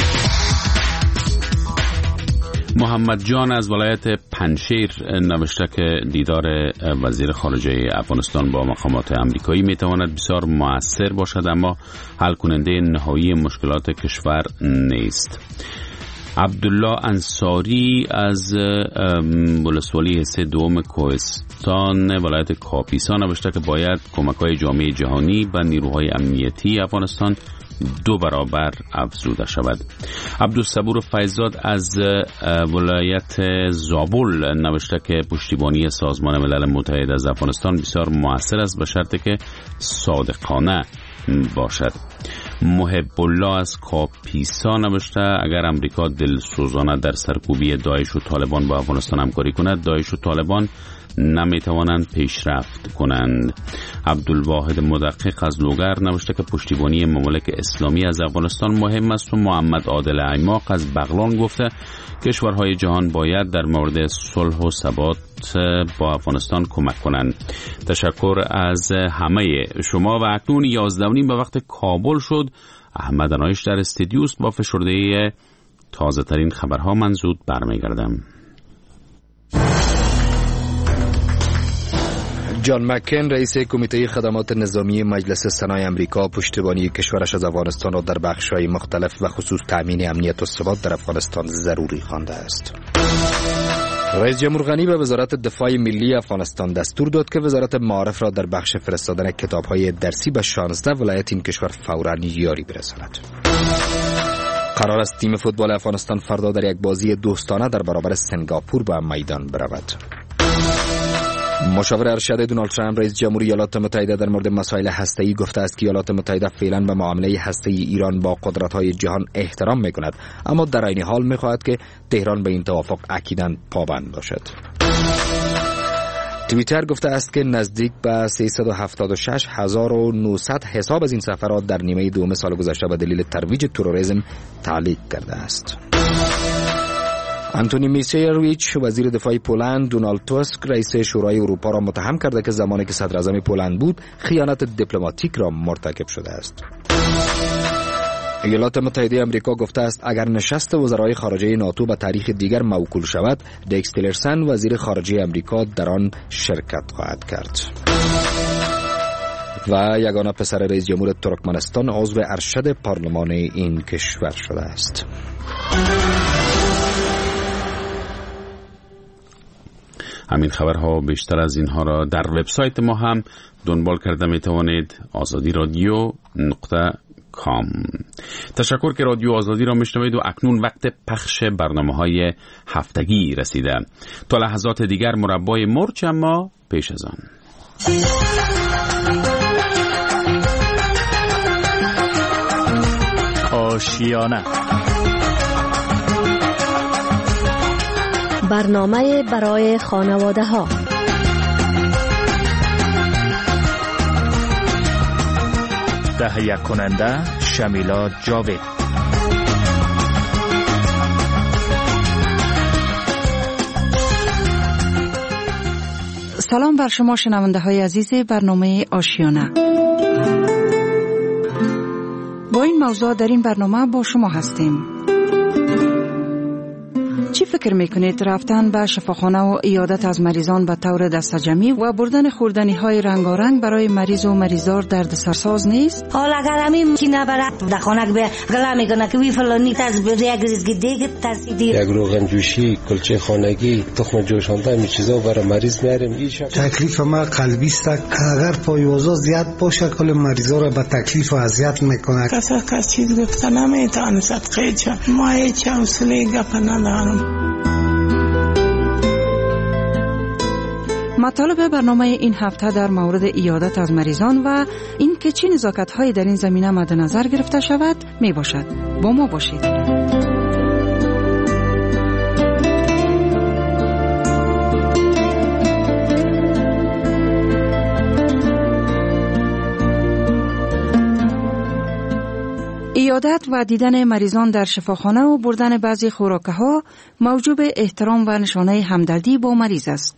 محمد جان از ولایت پنجشیر نوشته که دیدار وزیر خارجه افغانستان با مقامات امریکایی میتواند بسیار مؤثر باشد، اما حل کننده نهایی مشکلات کشور نیست. عبدالله انصاری از ولسوالی حصه دوم کوهستان ولایت کاپیسا نوشته که باید کمک‌های جامعه جهانی به نیروهای امنیتی افغانستان دو برابر افزوده شود. عبدالصبور فیضزاد از ولایت زابل نوشته که پشتیبانی سازمان ملل متحد از افغانستان بسیار مؤثر است به شرطی که صادقانه باشد. محب الله از کاپیسا نوشته اگر امریکا دلسوزانه در سرکوبی داعش و طالبان با افغانستان همکاری کند، داعش و طالبان نمیتوانند پیشرفت کنند. عبدالواحد مدقق از لوگر نوشته که پشتیبانی ممالک اسلامی از افغانستان مهم است و محمد عادل ایماق از بغلان گفته کشورهای جهان باید در مورد صلح و ثبات با افغانستان کمک کنند. تشکر از همه شما و اکنون یازده و نیم به وقت کابل شد. احمد انایش در استودیوست با فشرده تازه ترین خبرها. من زود برمیگردم. جان مکن رئیس کمیته خدمات نظامی مجلس سنای امریکا پشتیبانی کشورش از افغانستان را در بخش‌های مختلف و خصوص تامین امنیت و ثبات در افغانستان ضروری خوانده است. رئیس جمهور غنی به وزارت دفاع ملی افغانستان دستور داد که وزارت معارف را در بخش فرستادن کتاب‌های درسی به شانزده ولایت این کشور فوراً یاری برساند. قرار است تیم فوتبال افغانستان فردا در یک بازی دوستانه در برابر سنگاپور به میدان برود. مشاور ارشد دونالد ترامپ رئیس جمهوری ایالات متحده در مورد مسائل هسته‌ای گفته است که ایالات متحده فعلا به معامله هسته‌ای ایران با قدرت‌های جهان احترام می‌کند، اما در عین حال می‌خواهد که تهران به این توافق اکیداً پابند باشد. توییتر گفته است که نزدیک به سیصد و هفتاد و شش هزار و نهصد حساب از این سفرات در نیمه دوم سال گذشته به دلیل ترویج تروریسم تعلیق کرده است. آنتونی میسیرویچ وزیر دفاع پولند دونالد توسک رئیس شورای اروپا را متهم کرده که زمانی که صدر اعظم پولند بود خیانت دیپلماتیک را مرتکب شده است. ایالات متحده آمریکا گفته است اگر نشست وزرای خارجه ناتو به تاریخ دیگر موکول شود، دکس تیلرسن وزیر خارجه آمریکا در آن شرکت خواهد کرد. و یگانه پسر رئیس جمهور ترکمنستان عضو ارشد پارلمان این کشور شده است. همین خبرها بیشتر از اینها را در وبسایت ما هم دنبال کرده می توانید آزادی رادیو نقطه کام. تشکر که رادیو آزادی را میشنوید و اکنون وقت پخش برنامه‌های هفتگی رسیده. تا لحظات دیگر مربای مرچ، اما پیش از آن آشیانه، برنامه برای خانواده ها. تهیه کننده شمیلا جاوید. سلام بر شما شنونده های عزیز برنامه آشیانه. با این موضوع در این برنامه با شما هستیم. چی فکر میکنید رفتن به شفاخانه و عیادت از مریضان به طور دستجمعی و بردن خوردنی های رنگارنگ برای مریض و مریضار درد سرساز نیست؟ حالا اگر همین کی نبره در خانه به غلا میکنه که وی فلانی تاز به یک دیگه ترسیدی یک روغن جوشی، کلچه خانگی، تخم جوشانده، این چیزا برای مریض میاریم. تکلیف ما قلبی است. اگر پایوازا زیاد باشه کل مریضا را به تکلیف و اذیت میکنه. کسا کس چیز گفته نمیتونه صدقه چه ما هیچ حوصله گپ ندارم. مطالب برنامه این هفته در مورد عیادت از مریضان و این که چه نزاکت‌هایی در این زمینه مد نظر گرفته شود می باشد. با ما باشید. عیادت و دیدن مریضان در شفاخانه و بردن بعضی خوراک‌ها موجب احترام و نشانه همدردی با مریض است.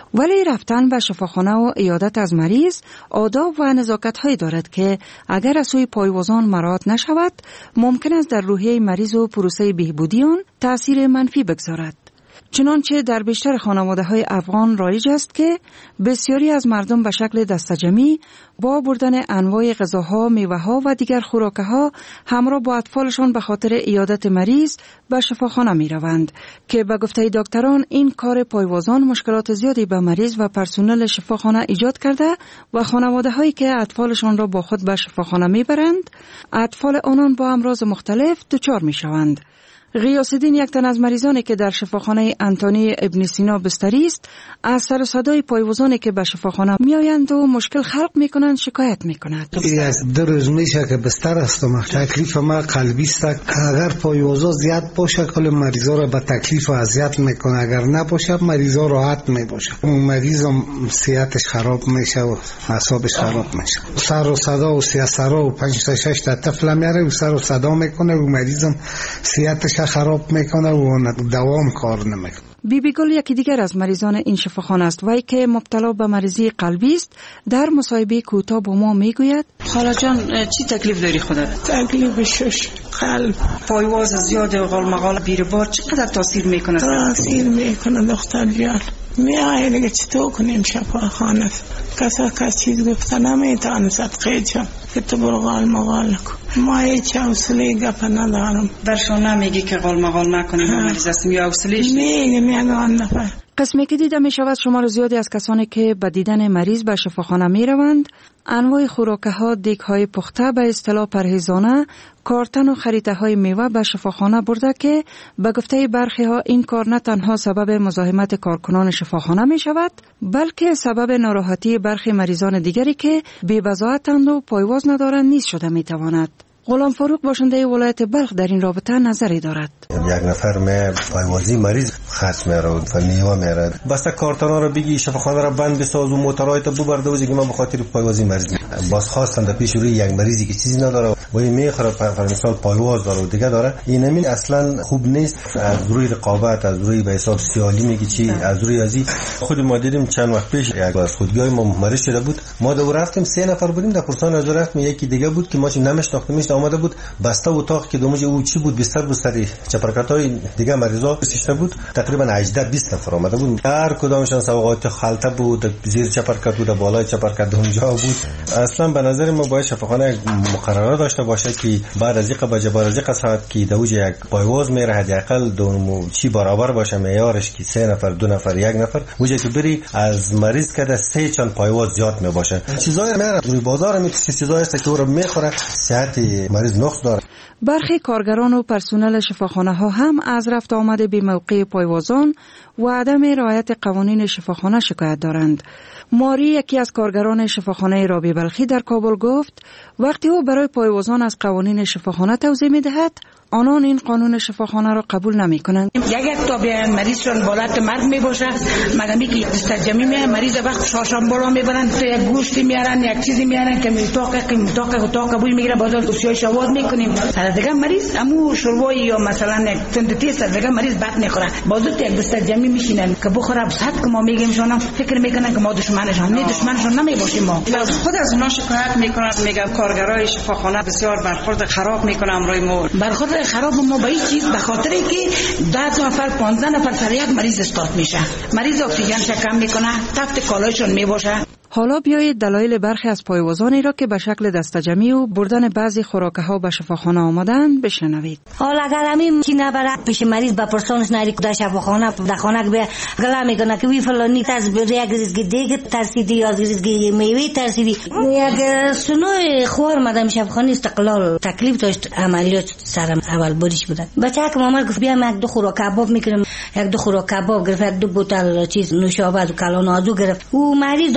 ولی رفتن به شفاخانه و عیادت از مریض آداب و نزاکت‌هایی دارد که اگر از سوی پایوازان مراعات نشود ممکن است در روحیه مریض و پروسه بهبودی آن تأثیر منفی بگذارد. چنانچه در بیشتر خانواده‌های افغان رایج است که بسیاری از مردم به شکل دستجمعی با بردن انواع غذاها، میوه‌ها و دیگر خوراک‌ها همراه با اطفالشان به خاطر عیادت مریض به شفاخانه می‌روند که به گفته دکتران این کار پایوازان مشکلات زیادی به مریض و پرسنل شفاخانه ایجاد کرده و خانواده‌هایی که اطفالشان را با خود به شفاخانه می‌برند، اطفال آنان با امراض مختلف دچار می‌شوند. غیاث‌الدین یک تن از مریضانی که در شفاخانه انتونی ابن سینا بستری است از سر و صدای پایوازانی که به شفاخانه میآیند و مشکل خلق میکنند شکایت میکند. از دو روز میشه که بستر هستم. تکلیف ما قلبی است. اگر پایوازا زیاد باشه کل مریضا را به تکلیف و اذیت میکنه، اگر نباشه مریضا راحت میباشه. اون مریض هم صحتش خراب میشه و اعصابش خراب میشه. سر و صدا و سیاسرا و پنج تا شش تا طفل میاره و سر و صدا میکنه و مریض هم صحتش خراب میکنه و دوام کار نمیکنه. بی بی گل یکی دیگر از مریضان این شفاخانه است. وی که مبتلا به مریضی قلبی است در مصاحبه کوتاه با ما میگوید: خاله جان چی تکلیف داری خودت؟ تکلیف شش قلب. پایواز زیاد و غالمغال بیربار چقدر تاثیر میکنه؟ تاثیر میکنه دختر جان. میای دیگه چطور کنیم شفاخانه؟ کسا کس چیز گفته نمیتونه صدقه جان که تو برو غالمغال نکن. ما هیچ حوصله گپ ندارم. برشان نمیگی که غالمغال نکنیم و مریض هستیم یا حوصله‌اش میگه میگه آن نفر. قسمی که دیده می شود شمار زیادی از کسانی که به دیدن مریض به شفاخانه می روند انواع خوراکه ها، دیگ های پخته به اصطلاح پرهیزانه، کارتن و خریده های میوه به شفاخانه برده که به گفته برخی ها این کار نه تنها سبب مزاحمت کارکنان شفاخانه می شود بلکه سبب ناراحتی برخی مریضان دیگری که بی بضاعتند و پایواز ندارند نیز شده می تواند. غلام فاروق باشنده ولایت بلخ در این رابطه نظری دارد. یک نفر می پایوازی مریض خرج میاره و میوه میاره، بسته کارتنا رو بگی شفاخانه رو بند بساز و موتورای تو ببرده و که من به خاطر پایوازی مریض باز خواستن در پیش روی یک مریضی که چیزی نداره و این میخوره پر مثال پایواز داره و دیگه داره، این همین اصلا خوب نیست. از روی رقابت، از روی به حساب سیالی میگی چی، از روی ازی خود ما دیدیم چند وقت پیش یک از خودگاه ما مریض شده بود، ما دو رفتیم سه نفر بودیم در پرسان از رفتیم یکی دیگه بود که ما چی نمیشناختیمش آمده بود بسته اتاق که دومج او چی بود بستر بستری چپرکتای دیگه مریضا سیسته بود، تقریبا هجده بیست نفر آمده بود، هر کدامشان سوغات خلطه بود، زیر چپرکت بود، بالای چپرکت اونجا بود. اصلا به نظر ما باید شفاخانه مقررات داشته باشه که بعد از یک بجه بعد از یک ساعت که دوج یک پایواز میره حداقل دو چی برابر باشه معیارش که سه نفر دو نفر یک نفر وجه که بری از مریض کده سه چند پایواز زیاد می باشه. چیزای میره روی بازار می چیزایی است که او رو میخوره صحت مریض نقص داره. برخی کارگران و پرسنل شفاخانه ها هم از رفت آمد به موقع پایوازان و عدم رعایت قوانین شفاخانه شکایت دارند. ماری یکی از کارگران شفاخانه رابی بلخی در کابل گفت وقتی او برای پایوازان از قوانین شفاخانه توضیح می‌دهد آنان این قانون شفاخانه را قبول نمی کنند. یک یک تا بیان مریض شون بالات مرگ می باشه مگه می که استجمی می مریض وقت شاشم بالا می برن تو یک گوشتی میارن یک چیزی میارن که میتاق که میتاق تا قبول میگیره بازار دوسیای شواد میکنیم سر دیگه مریض امو شروعی یا مثلا یک تندتی سر دیگه مریض بد میخوره بازار تو یک استجمی میشینن که بخوره صد که ما میگیم شونم فکر میکنن که ما دشمنشان نه دشمنشان نمی باشیم. ما خود از اونا شکایت میکنن میگن کارگرای شفاخانه بسیار برخورد خراب میکنن امروی ما برخورد خراب ما به این چیز به خاطر که ده نفر پانزده نفر سر یک مریض استاد میشه مریض اکسیژن کم میکنه تفت کالایشون میباشه. حالا بیایید دلایل برخی از پایوازانی را که به شکل دستجمعی و بردن بعضی خوراکه ها به شفاخانه آمدند بشنوید. حالا اگر همین کی نبره پیش مریض با پرسونش نری در شفاخانه در خانه به گلا میکنه که وی فلانی تاز به یک ریزگی دیگه ترسیدی یا ریزگی میوه ترسیدی یک سنوی خور مدام شفاخانه استقلال تکلیف داشت عملیات سرم اول بریش بودن بچه که مامان گفت بیام یک دو خوراک کباب میکنم یک دو خوراک کباب گرفت یک دو بوتل چیز نوشابه و کلان آجو گرفت و مریض حالات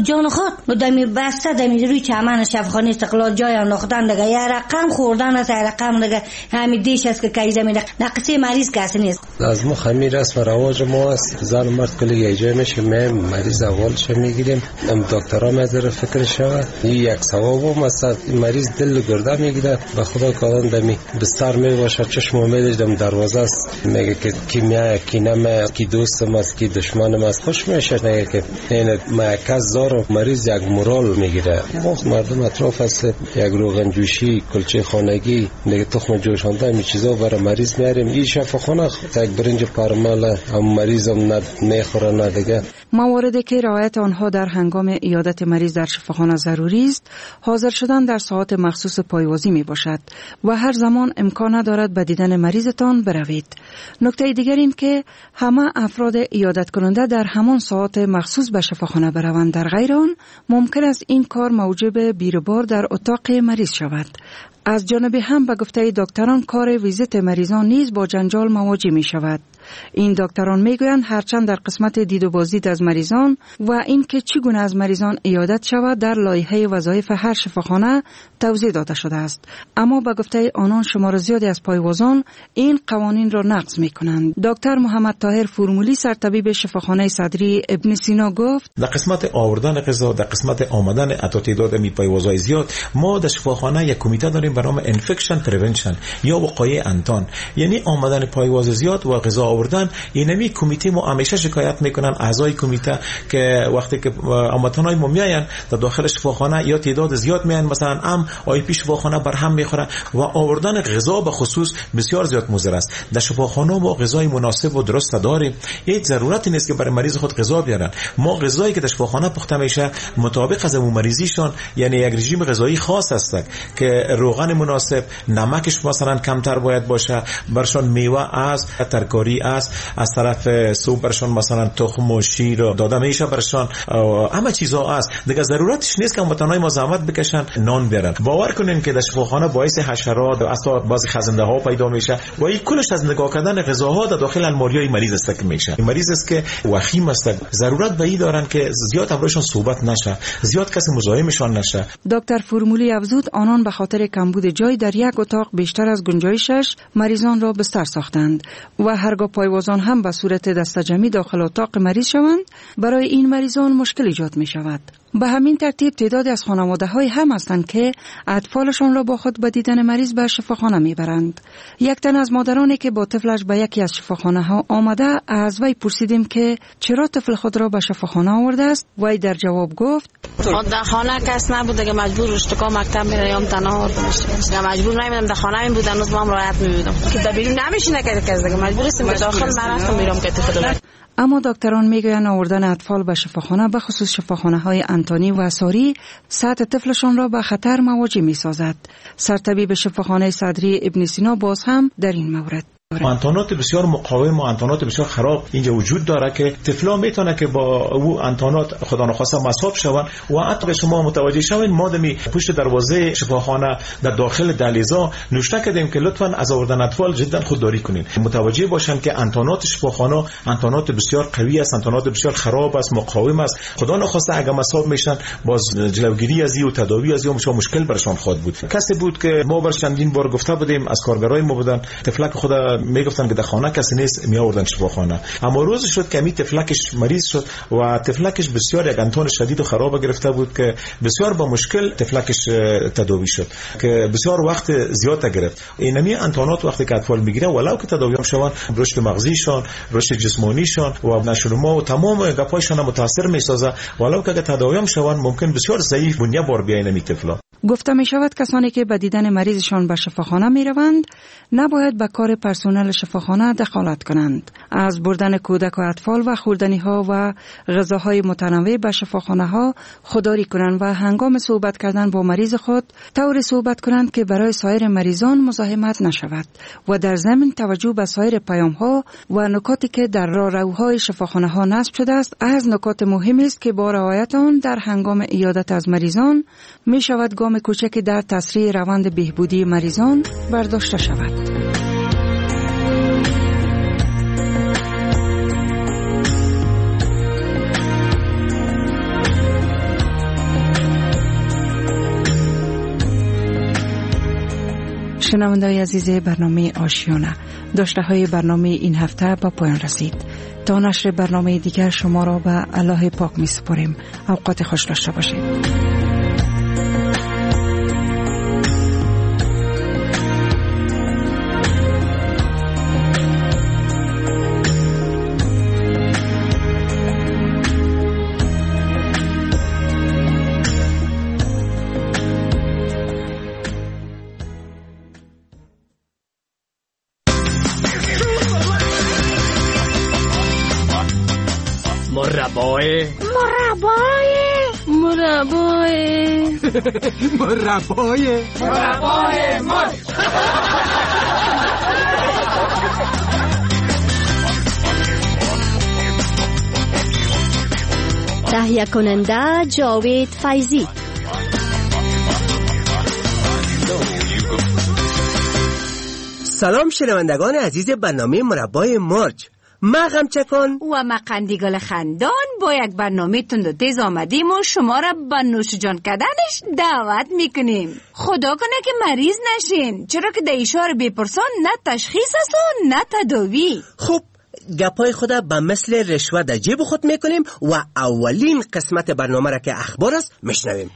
جان خود دمی بسته دمی روی چمن شفاخانه استقلال جای انداختن دیگه یه رقم خوردن است، یه رقم دیگه همین دیش است که کایزه میده نقصی مریض کسی نیست. از ما خمیر است و رواج ما است، زن و مرد کلی یه جای میشه می مریض اولش میگیریم، ام دکترها میذاره فکر شوه یک ثواب مثلا مریض دل گرده میگیره به خدا کادن دمی بستر میباشه چشم امیدش دم دروازه است، میگه که کی میای کی نمیای کی دوستم است کی دشمنم است، خوش میشه میگه که این مرکز زار مریض یک مورال میگیره. وقت مردم اطراف است یک روغن جوشی کلچه خانگی دیگه تخم جوشانده می چیزا برای مریض میاریم این شفاخانه یک برنج پرمل هم مریض هم ند میخوره نه دیگه. مواردی که رعایت آنها در هنگام عیادت مریض در شفاخانه ضروری است، حاضر شدن در ساعات مخصوص پایوازی می باشد و هر زمان امکان ندارد به دیدن مریضتان بروید. نکته دیگر این که همه افراد عیادت کننده در همان ساعات مخصوص به شفاخانه بروند، در غیر آن ممکن است این کار موجب بیروبار در اتاق مریض شود. از جانب هم به گفته دکتران کار ویزیت مریضان نیز با جنجال مواجه می شود. این دکتران می گویند هرچند در قسمت دید و بازدید از مریضان و اینکه چگونه از مریضان عیادت شود در لایحه وظایف هر شفاخانه توضیح داده شده است، اما به گفته آنان شمار زیادی از پایوازان این قوانین را نقض می کنند. دکتر محمد طاهر فرمولی سرطبیب شفاخانه صدری ابن سینا گفت در قسمت آوردن غذا، در قسمت آمدن عطا تعداد می پایوازای زیاد، ما در شفاخانه یک کمیته داریم به نام انفکشن پریونشن یا وقایع انتان، یعنی آمدن پایواز زیاد و غذا آوردن. اینمی کمیته ما همیشه شکایت میکنن اعضای کمیته که وقتی که آمدنای ما میاین در داخل شفاخانه یا تعداد زیاد میاین مثلا ام آی پی شفاخانه بر هم میخوره و آوردن غذا به خصوص بسیار زیاد مضر است. در شفاخانه ما غذای مناسب و درست داریم، هیچ ضرورتی نیست که برای مریض خود غذا بیارن. ما غذایی که در شفاخانه پخته میشه مطابق از مریضیشون، یعنی یک رژیم غذایی خاص است که روغن مناسب، نمکش مثلا کمتر باید باشه، برشان میوه است، ترکاری است، از طرف صبح برشان مثلا تخم و شیر داده میشه برشان، همه چیزا است دیگه. ضرورتش نیست که هموطنای ما زحمت بکشن نان بیارن. باور کنین که در شفاخانه باعث حشرات و اصلا بعضی خزنده ها پیدا میشه و این کلش از نگاه کردن غذاها در داخل الماریای مریض است که میشه. این مریض است که وخیم است، ضرورت به این دارن که زیاد امروزشون صحبت نشه، زیاد کسی مزاحمشان نشه. دکتر فرمولی افزود آنان به خاطر کمبود جای در یک اتاق بیشتر از گنجایشش مریضان را بستر ساختند و هرگاه پایوازان هم به صورت دستجمعی داخل اتاق مریض شوند برای این مریضان مشکل ایجاد می شود. به همین ترتیب تعدادی از خانواده‌های هم هستند که اطفالشان را با خود به دیدن مریض به شفاخانه میبرند. یک تن از مادرانی که با طفلش به یکی از شفاخانه ها آمده، از وی پرسیدیم که چرا طفل خود را به شفاخانه آورده است. وی در جواب گفت در خانه کس نبوده که مجبور اشتکا مکتب میرم تنها آوردمش، مجبور نمیدم در خانه می بودن روز ما هم راحت میبودم که در بیرون نمیشینه که کس دیگه مجبور استیم که داخل مرفتم میرم که طفل. اما دکتران میگویند آوردن اطفال به شفاخانه به خصوص شفاخانه های انتانی و ساری سطح طفلشان را به خطر مواجه می سازد. سرطبیب شفاخانه صدری ابن سینا باز هم در این مورد انتانات بسیار مقاوم و انتانات بسیار خراب اینجا وجود داره که طفلا میتونه که با او انتانات خدا نخواسته مصاب شون و حتی شما متوجه شوین ما دمی پشت دروازه شفاخانه در داخل دهلیزا نوشته کردیم که لطفاً از آوردن اطفال جدا خودداری کنین، متوجه باشن که انتانات شفاخانه انتانات بسیار قوی است، انتانات بسیار خراب است، مقاوم است. خدا نخواسته اگه مصاب میشن باز جلوگیری از این و تداوی از این مشکل برشان خواهد بود. کسی بود که ما بر چندین بار گفته بودیم از کارگرای ما بودن طفلک خدا میگفتن که در خانه کسی نیست می آوردن شفاخانه، اما روز شد که می طفلکش مریض شد و طفلکش بسیار یک انتان شدید و خراب گرفته بود که بسیار با مشکل طفلکش تداوی شد که بسیار وقت زیاد گرفت. اینمی انتانات وقتی که اطفال میگیره ولو که تداوی هم شوند رشد مغزیشان، رشد جسمانیشان و نشونما و تمام گپایشان متاثر میسازه، ولو که تداوی هم شوند ممکن بسیار ضعیف بنیه بار بیاین می طفلا. گفته می شود کسانی که به دیدن مریضشان به شفاخانه می روند نباید به کار پرسنل شفاخانه دخالت کنند. از بردن کودک و اطفال و خوردنی ها و غذاهای متنوع به شفاخانه ها خودداری کنند و هنگام صحبت کردن با مریض خود طوری صحبت کنند که برای سایر مریضان مزاحمت نشود و در ضمن توجه به سایر پیام ها و نکاتی که در راهروهای شفاخانه ها نصب شده است از نکات مهمی است که با رعایت آن در هنگام عیادت از مریضان می شود گام کوچکی در تسریع روند بهبودی مریضان برداشته شود. شنونده‌های عزیز برنامه آشیانه، داشته های برنامه این هفته با پایان رسید. تا نشر برنامه دیگر شما را به الله پاک می سپاریم. اوقات خوش داشته باشید. مربای مربای مربای مربای مربای مرد. تهیه کننده جاوید فیضی. سلام شنوندگان عزیز برنامه مربای مرچ. ما غمچکان و ما قندیگل خندان با یک برنامه تند و تیز آمدیم و شما را به نوش جان کردنش دعوت میکنیم. خدا کنه که مریض نشین، چرا که در اشاره بپرسان نه تشخیص است و نه تداوی. خب گپای خدا به مثل رشوه در جیب خود میکنیم و اولین قسمت برنامه را که اخبار است میشنویم.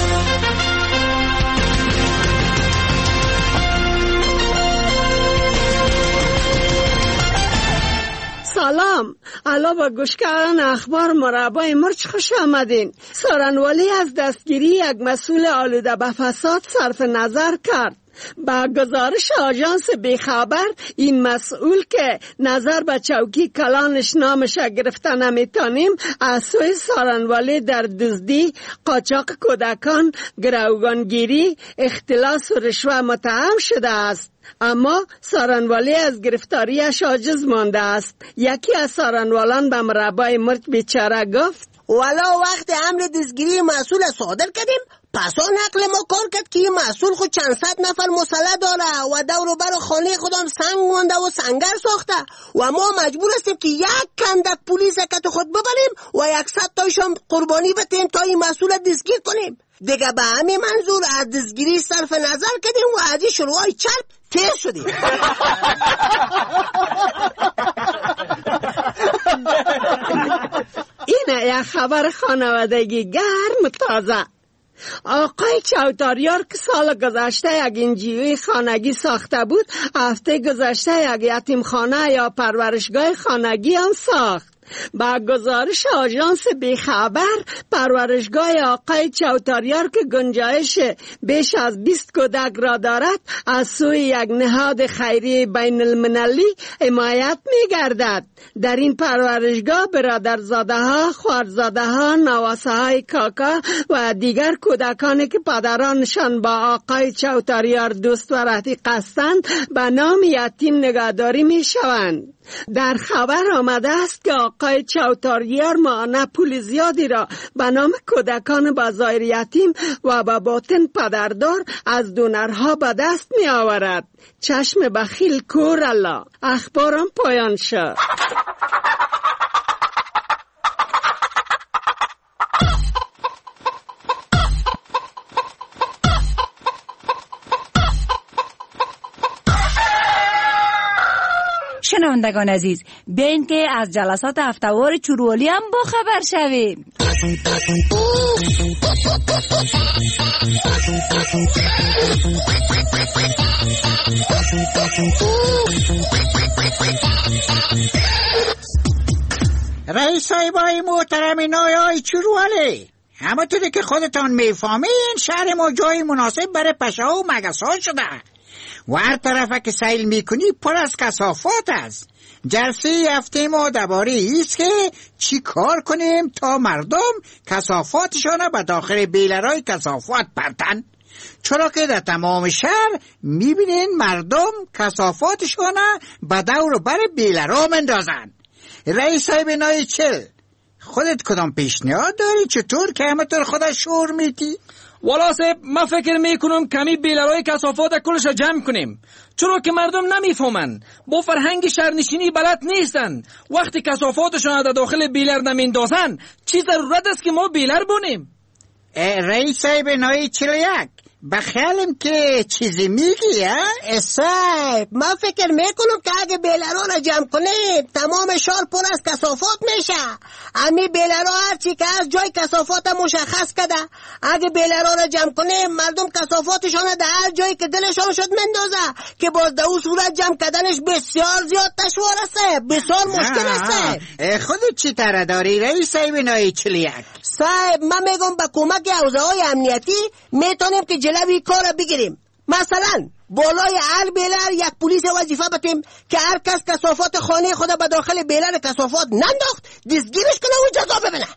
سلام، علا با گوش کردن اخبار مربای مرچ خوش آمدین. سارنوالی از دستگیری یک مسئول آلوده به فساد صرف نظر کرد. با گزارش آژانس بیخبر این مسئول که نظر به چوکی کلانش نامش گرفته نمیتونیم از سوی سارنوالی در دزدی، قاچاق کودکان، گروگانگیری، اختلاس و رشوه متهم شده است. اما سارنوالی از گرفتاریش عاجز مانده است. یکی از سارنوالان به مربای مرچ بیچاره گفت والا وقت امر دزگیری مسئول صادر کردیم، پس آن نقل ما کار کرد که این مسئول خود چند صد نفر مسلح داره و دور و بر خانه خودم سنگ مانده و سنگر ساخته و ما مجبور هستیم که یک کندک پلیس کت خود ببریم و یکصد تایشان قربانی بتیم تا این مسئول دزگیر کنیم. دیگه به همین منظور از دزگیری صرف نظر کردیم و از این شروعای چرب تیر شدیم. اینه یک خبر خانوادگی گرم تازه. آقای چوتاریار که سال گذشته یک انجیوی خانگی ساخته بود، هفته گذشته یک یتیم خانه یا پرورشگاه خانگی هم ساخت. با گزارش آژانس بیخبر، پرورشگاه آقای چوتاریار که گنجایش بیش از بیست کودک را دارد از سوی یک نهاد خیری بین المللی حمایت می گردد. در این پرورشگاه برادرزاده ها، خوارزاده ها، نواسه های کاکا و دیگر کودکانی که پدرانشان با آقای چوتاریار دوست و رفیق هستند به نام یتیم نگهداری می شوند. در خبر آمده است که آقای چوتاریار معانه پول زیادی را به نام کودکان بازار یتیم و به باطن پدردار از دونرها به دست می آورد. چشم بخیل کور الله. اخبارم پایان شد. شنوندگان عزیز، بیاین که از جلسات هفتهوار چوروالی هم با خبر شویم. رئیس صاحبای محترم نایای چوروالی، همونطوری که خودتان میفهمین شهر ما جای مناسب برای پشه و مگس‌ها شده و هر طرفه که سیل میکنی پر از کثافات است. جلسه هفته ما درباره ایست که چی کار کنیم تا مردم کثافاتشان به داخل بیلرهای کثافات پرتن، چرا که در تمام شهر میبینین مردم کثافاتشان به دور و بر بیلرها مندازن. رئیس صاحب نای چل، خودت کدام پیشنهاد داری چطور که همطور خودت شعور میتی؟ والا صاحب، ما فکر میکنم کمی بیلرهای کثافات کلش را جمع کنیم، چرا که مردم نمیفهمن، با فرهنگ شهرنشینی بلد نیستن. وقتی کثافاتشون در داخل بیلر نمیندازن چی ضرورت است که ما بیلر بونیم؟ رئیس صاحب نای چل یک، بخیالم که چیزی میگی ها؟ صاحب من فکر میکنم که اگه بیلرها را جمع کنه تمام شهر پر از کثافات میشه. امی بیلرها هرچی که از جای کثافات مشخص کده، اگه بیلرها را جمع کنه مردم کثافاتشان در هر جایی که دلشان شد مندازه که باز در اون صورت جمع کردنش بسیار زیاد دشوار است، بسیار مشکل است. خودت چی تره داری رئیس بنای چلیک؟ صاحب من میگم با کمک حوزه های امنیتی میتونیم که جلوی کار بگیریم. مثلا بالای هر بیلر یک پلیس وظیفه بتیم که هر کس کثافات خانه خود به داخل بیلر کثافات ننداخت دستگیرش کنه و جزا ببینه.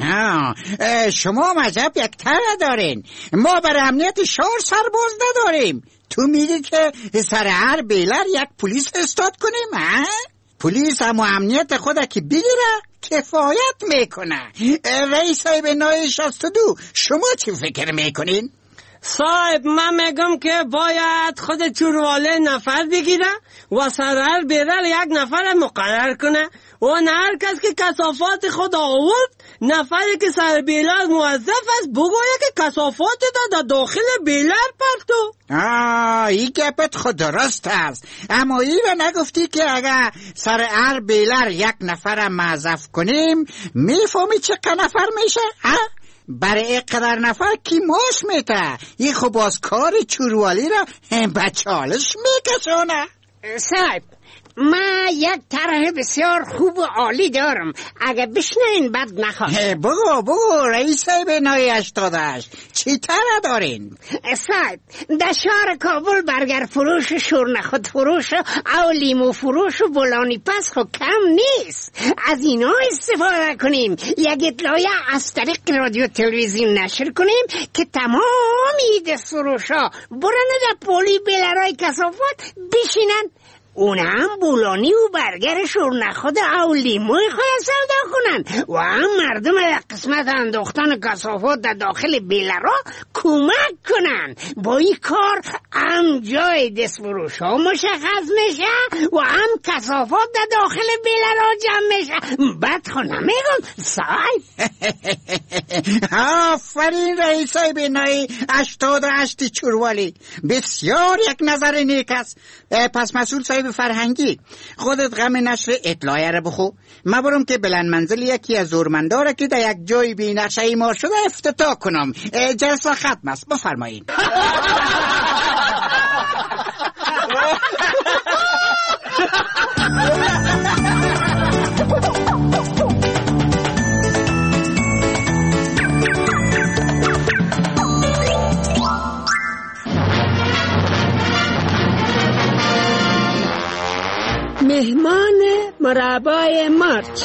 ها شما مذهب یک تره دارین، ما برای امنیت شهر سرباز نداریم. تو میگی که سر هر بیلر یک پلیس استاد کنیم؟ ها پلیس هم امنیت خود که بگیره کفایت میکنه. رئیس بنای شصت و دو شما چی فکر میکنین؟ صاحب من میگم که باید خود چورواله نفر بگیره و سرهر بیرل یک نفر مقرر کنه و هر کس که کثافات خود آورد نفری که سر بیلر موظف است بگویه که کثافات دا در داخل بیلر پرتو. آه این گپت خود درست است، اما این را نگفتی که اگر سر هر بیلر یک نفر موظف کنیم میفهمی چقدر نفر میشه؟ ها؟ برای اقدر نفر کی ماش میته؟ این خب از کار چوروالی را بچالش میکشونه. صاحب من یک طرح بسیار خوب و عالی دارم، اگه بشنین بد نخواست. بگو بگو رئیس بنای هشتاد و هشت چی طرح دارین؟ صاحب در شهر کابل برگر فروش، شورنخود فروش او لیمو فروش و بولانی پس خب کم نیست. از اینا استفاده کنیم، یک اطلاعیه از طریق رادیو تلویزیون نشر کنیم که تمامی دست فروش ها برنه در پولی بیلرهای کثافات بشینن، اون هم بولانی و برگر شورنخود او لیموی خواهد سودا کنن و هم مردم در قسمت انداختن کثافات در داخل بیلرها کمک کنن. با این کار هم جای دست فروش ها مشخص میشه و هم کثافات در داخل بیلرها جمع میشه. بد خود نمیگم صاحب. آفرین رئیس بنای هشتاد و هشت چوروالی، بسیار یک نظر نیک است. پس مسئول صاحب فرهنگی خودت غم نشر اطلاعیه را بخو، من برم که بلند منزل یکی از زورمنداره که در یک جای بی نقشه ایمار شده افتتاح کنم. جلسه ختم است، بفرمایید. مهمان مربای مرچ.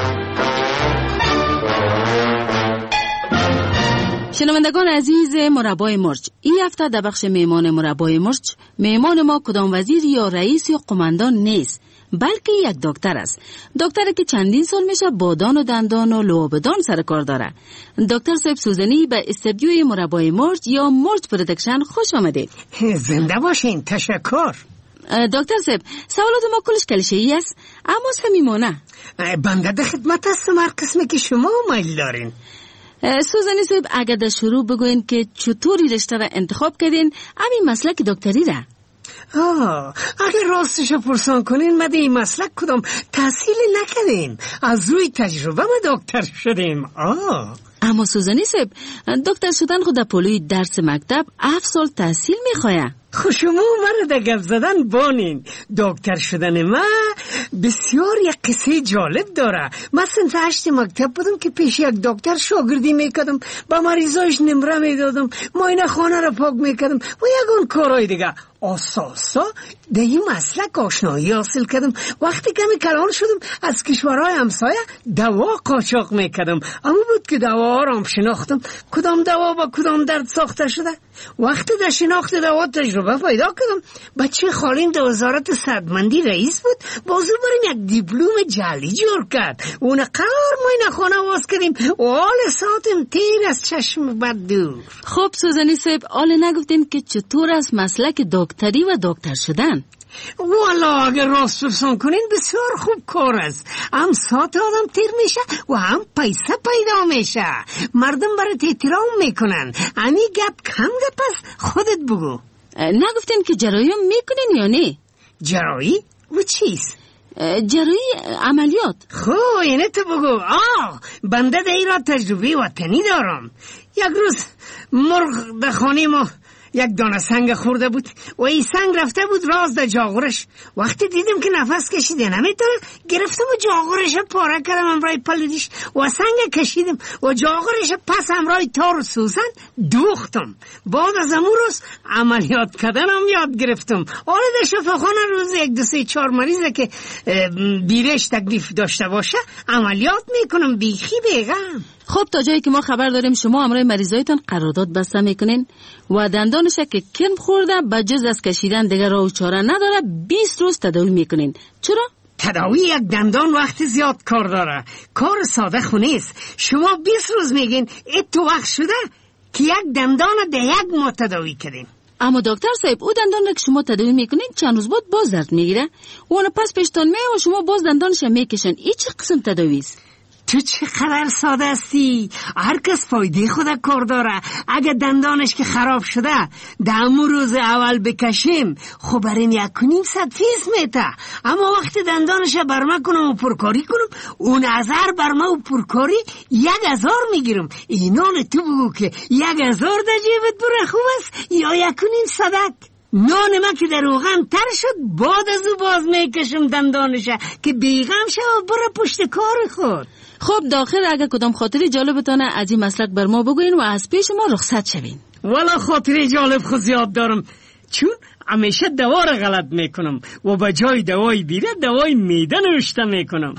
شنوندگان عزیز مربای مرچ، این هفته در بخش مهمان مربای مرچ مهمان ما کدام وزیر یا رئیس یا قماندان نیست، بلکه یک دکتر است. دکتری که چندین سال میشه با دان و دندان و لوابدان سر کار داره. دکتر صاحب سوزنی به استودیوی مربای مرچ یا مرچ پرودکشن خوش آمدید. زنده باشین، تشکر. دکتر صاحب سوالات ما کلش کلیشه‌ای است اما صمیمانه. بنده در خدمت هستم، هر قسمی که شما میل دارین. سوزنی صاحب اگر در شروع بگوین که چطوری رشته را انتخاب کردین همین مسلک دکتری را؟ آه اگر راستش پرسان کنین ما این مسلک کدام تحصیل نکردیم، از روی تجربه ما دکتر شدیم. آه اما سوزنی صاحب دکتر شدن خود در پلوی درس مکتب هفت سال تحصیل میخواه. خب شما مرا در گپ زدن بانین. دکتر شدن ما بسیار یک قصه جالب داره. من سنف هشت مکتب بودم که پیش یک دکتر شاگردی میکردم، با مریضایش نمره میدادم، معاینه خانه را پاک میکردم و یگان کارهای دیگه. آساسا در این مسلک آشنایی حاصل کردم. وقتی کمی کلان شدم از کشورهای همسایه دوا قاچاق میکردم، اما بود که دوا را هم شناختم کدام دوا با کدام درد ساخته شده. وقتی در شناخت دوا تجربه پیدا کردم، بچه خالیم در وزارت صحتمندی رئیس بود، بازو بریم یک دیپلم جعلی جور کرد. اون قرار ما خانه واز کردیم و حال ساعتم تیر از چشم بد دور. خب سوزنی صاحب حال نگفتین که چطور از مسلک دکتری و دکتر شدن؟ والا اگر راست پرسان کنین بسیار خوب کار است. هم ساعت آدم تیر میشه و هم پیسه پیدا میشه. مردم برات احترام میکنن. امی گپ کم گپ است، خودت بگو. نگفتین که جراحی میکنین یا نه؟ جراحی؟ و چیست؟ جراحی عملیات. خو اینه تو بگو. آه بنده ده را تجربه وطنی دارم. یک روز مرغ ده خانه ما یک دانه سنگ خورده بود و این سنگ رفته بود راز در جاغورش. وقتی دیدم که نفس کشیده نمیتونه، گرفتم و جاغورش پاره کردم امرای پلیدیش و سنگ کشیدم و جاغورش پس امرای تار و سوزن دوختم. بعد از امون روز عملیات کردنم یاد گرفتم. حالا در شفاخانه روز یک دو سه چهار مریضه که بیرش تکلیف داشته باشه عملیات میکنم بیخی بیغم. خب تا جایی که ما خبر داریم شما امرای مریضایتان قرارداد بسته میکنین و دندانش که کرم خورده به جز از کشیدن دیگر راه و چاره نداره، بیست روز تداوی میکنین. چرا؟ تداوی یک دندان وقت زیاد کار داره، کار ساده خونه است. شما بیست روز میگین ای تو وقت شده که یک دندان ده یک ماه تداوی کردین. اما دکتر صاحب او دندان که شما تداوی میکنین چند روز بعد باز درد میگیره و اون پس پشتان میه و شما باز دندانش میکشن. این چه قسم تداوی است؟ تو چقدر ساده هستی. هر کس فایده خود کار داره. اگه دندانش که خراب شده دمو روز اول بکشیم خب بریم یک کنیم صد فیس میته. اما وقتی دندانش برما کنم و پرکاری کنم اون هزار برما و پرکاری یک هزار میگیرم. اینان تو بگو که یک هزار در جیبت بره خوب است یا یک کنیم صدک. نان ما که در روغن تر شد بعد از او باز میکشم دندانشه که بیغم شه و بره پشت کار خود. خب داخل اگه کدام خاطری جالبتانه از این مسلک بر ما بگوین و از پیش ما رخصت شوین. والا خاطری جالب خود زیاد دارم، چون همیشه دوا را غلط میکنم و با جای دوای بیره دوای میده نوشته میکنم.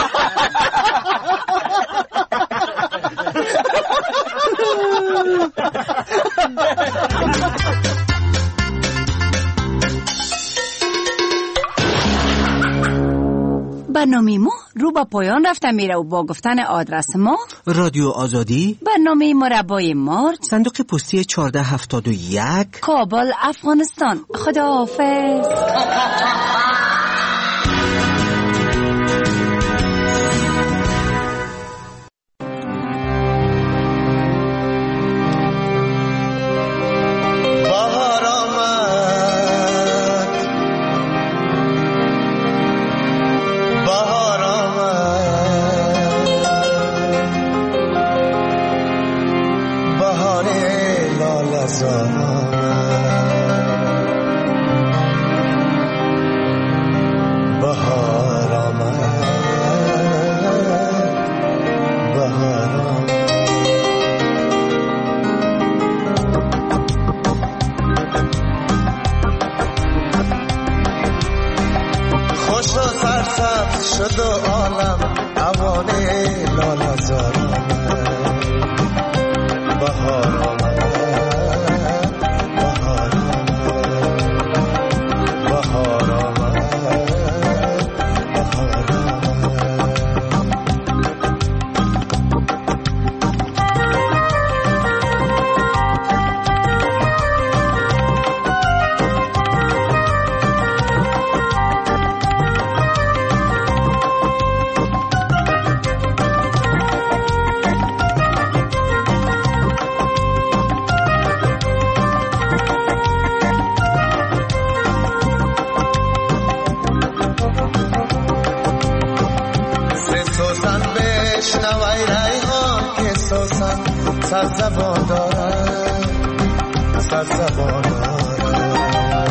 برنامه ما رو به پایان رفته میره و با گفتن آدرس ما: رادیو آزادی، برنامه مربای مارچ، صندوق پستی چهارده هفتاد و یک، کابل، افغانستان. خدا حافظ. شد و عالم اوانه لالزار آمد، بهار آمد، بهار آمد، بهار آمد، بهار سرزبان دارم، سرزبان دارم،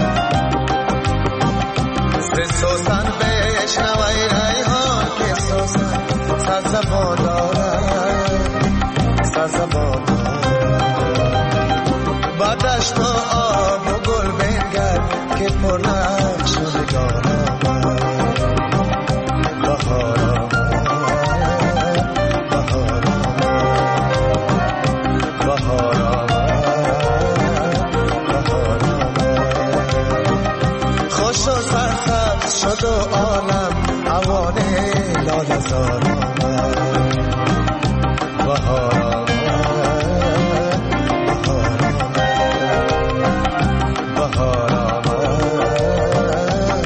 سوسن بشنوی ریحان که سوسن سرزبان دارم، سرزبان دارم، با دشت و آب و گل بنگر که پر نقش و نگارم، بهارم شد و عالم اوانه لالزار آمد، بهار آمد، بهار آمد، بهار آمد،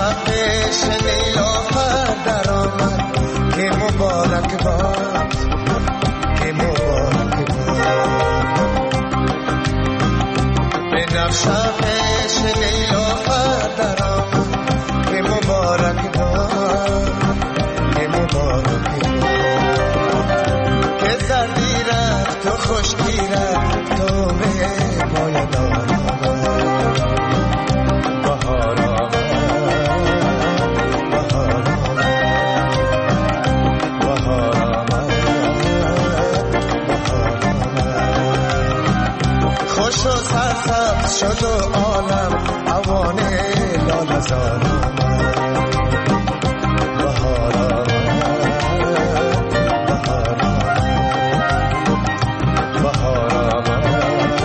پیش نیلوفر در آمد که مبارک باد که مبارک باد بنفشه پیش نیلوفر در آمد که مبارک باد که مبارک باد که زردی رفت و خشکی رفت تو به پایدار خوش و سرسبز شد و عالم اوان لاله زار بهار آمد بهار آمد بهار آمد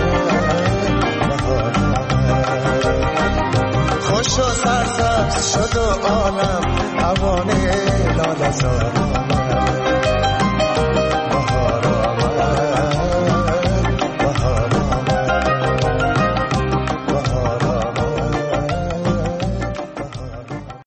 بهار آمد خوش و سرسبز شد و عالم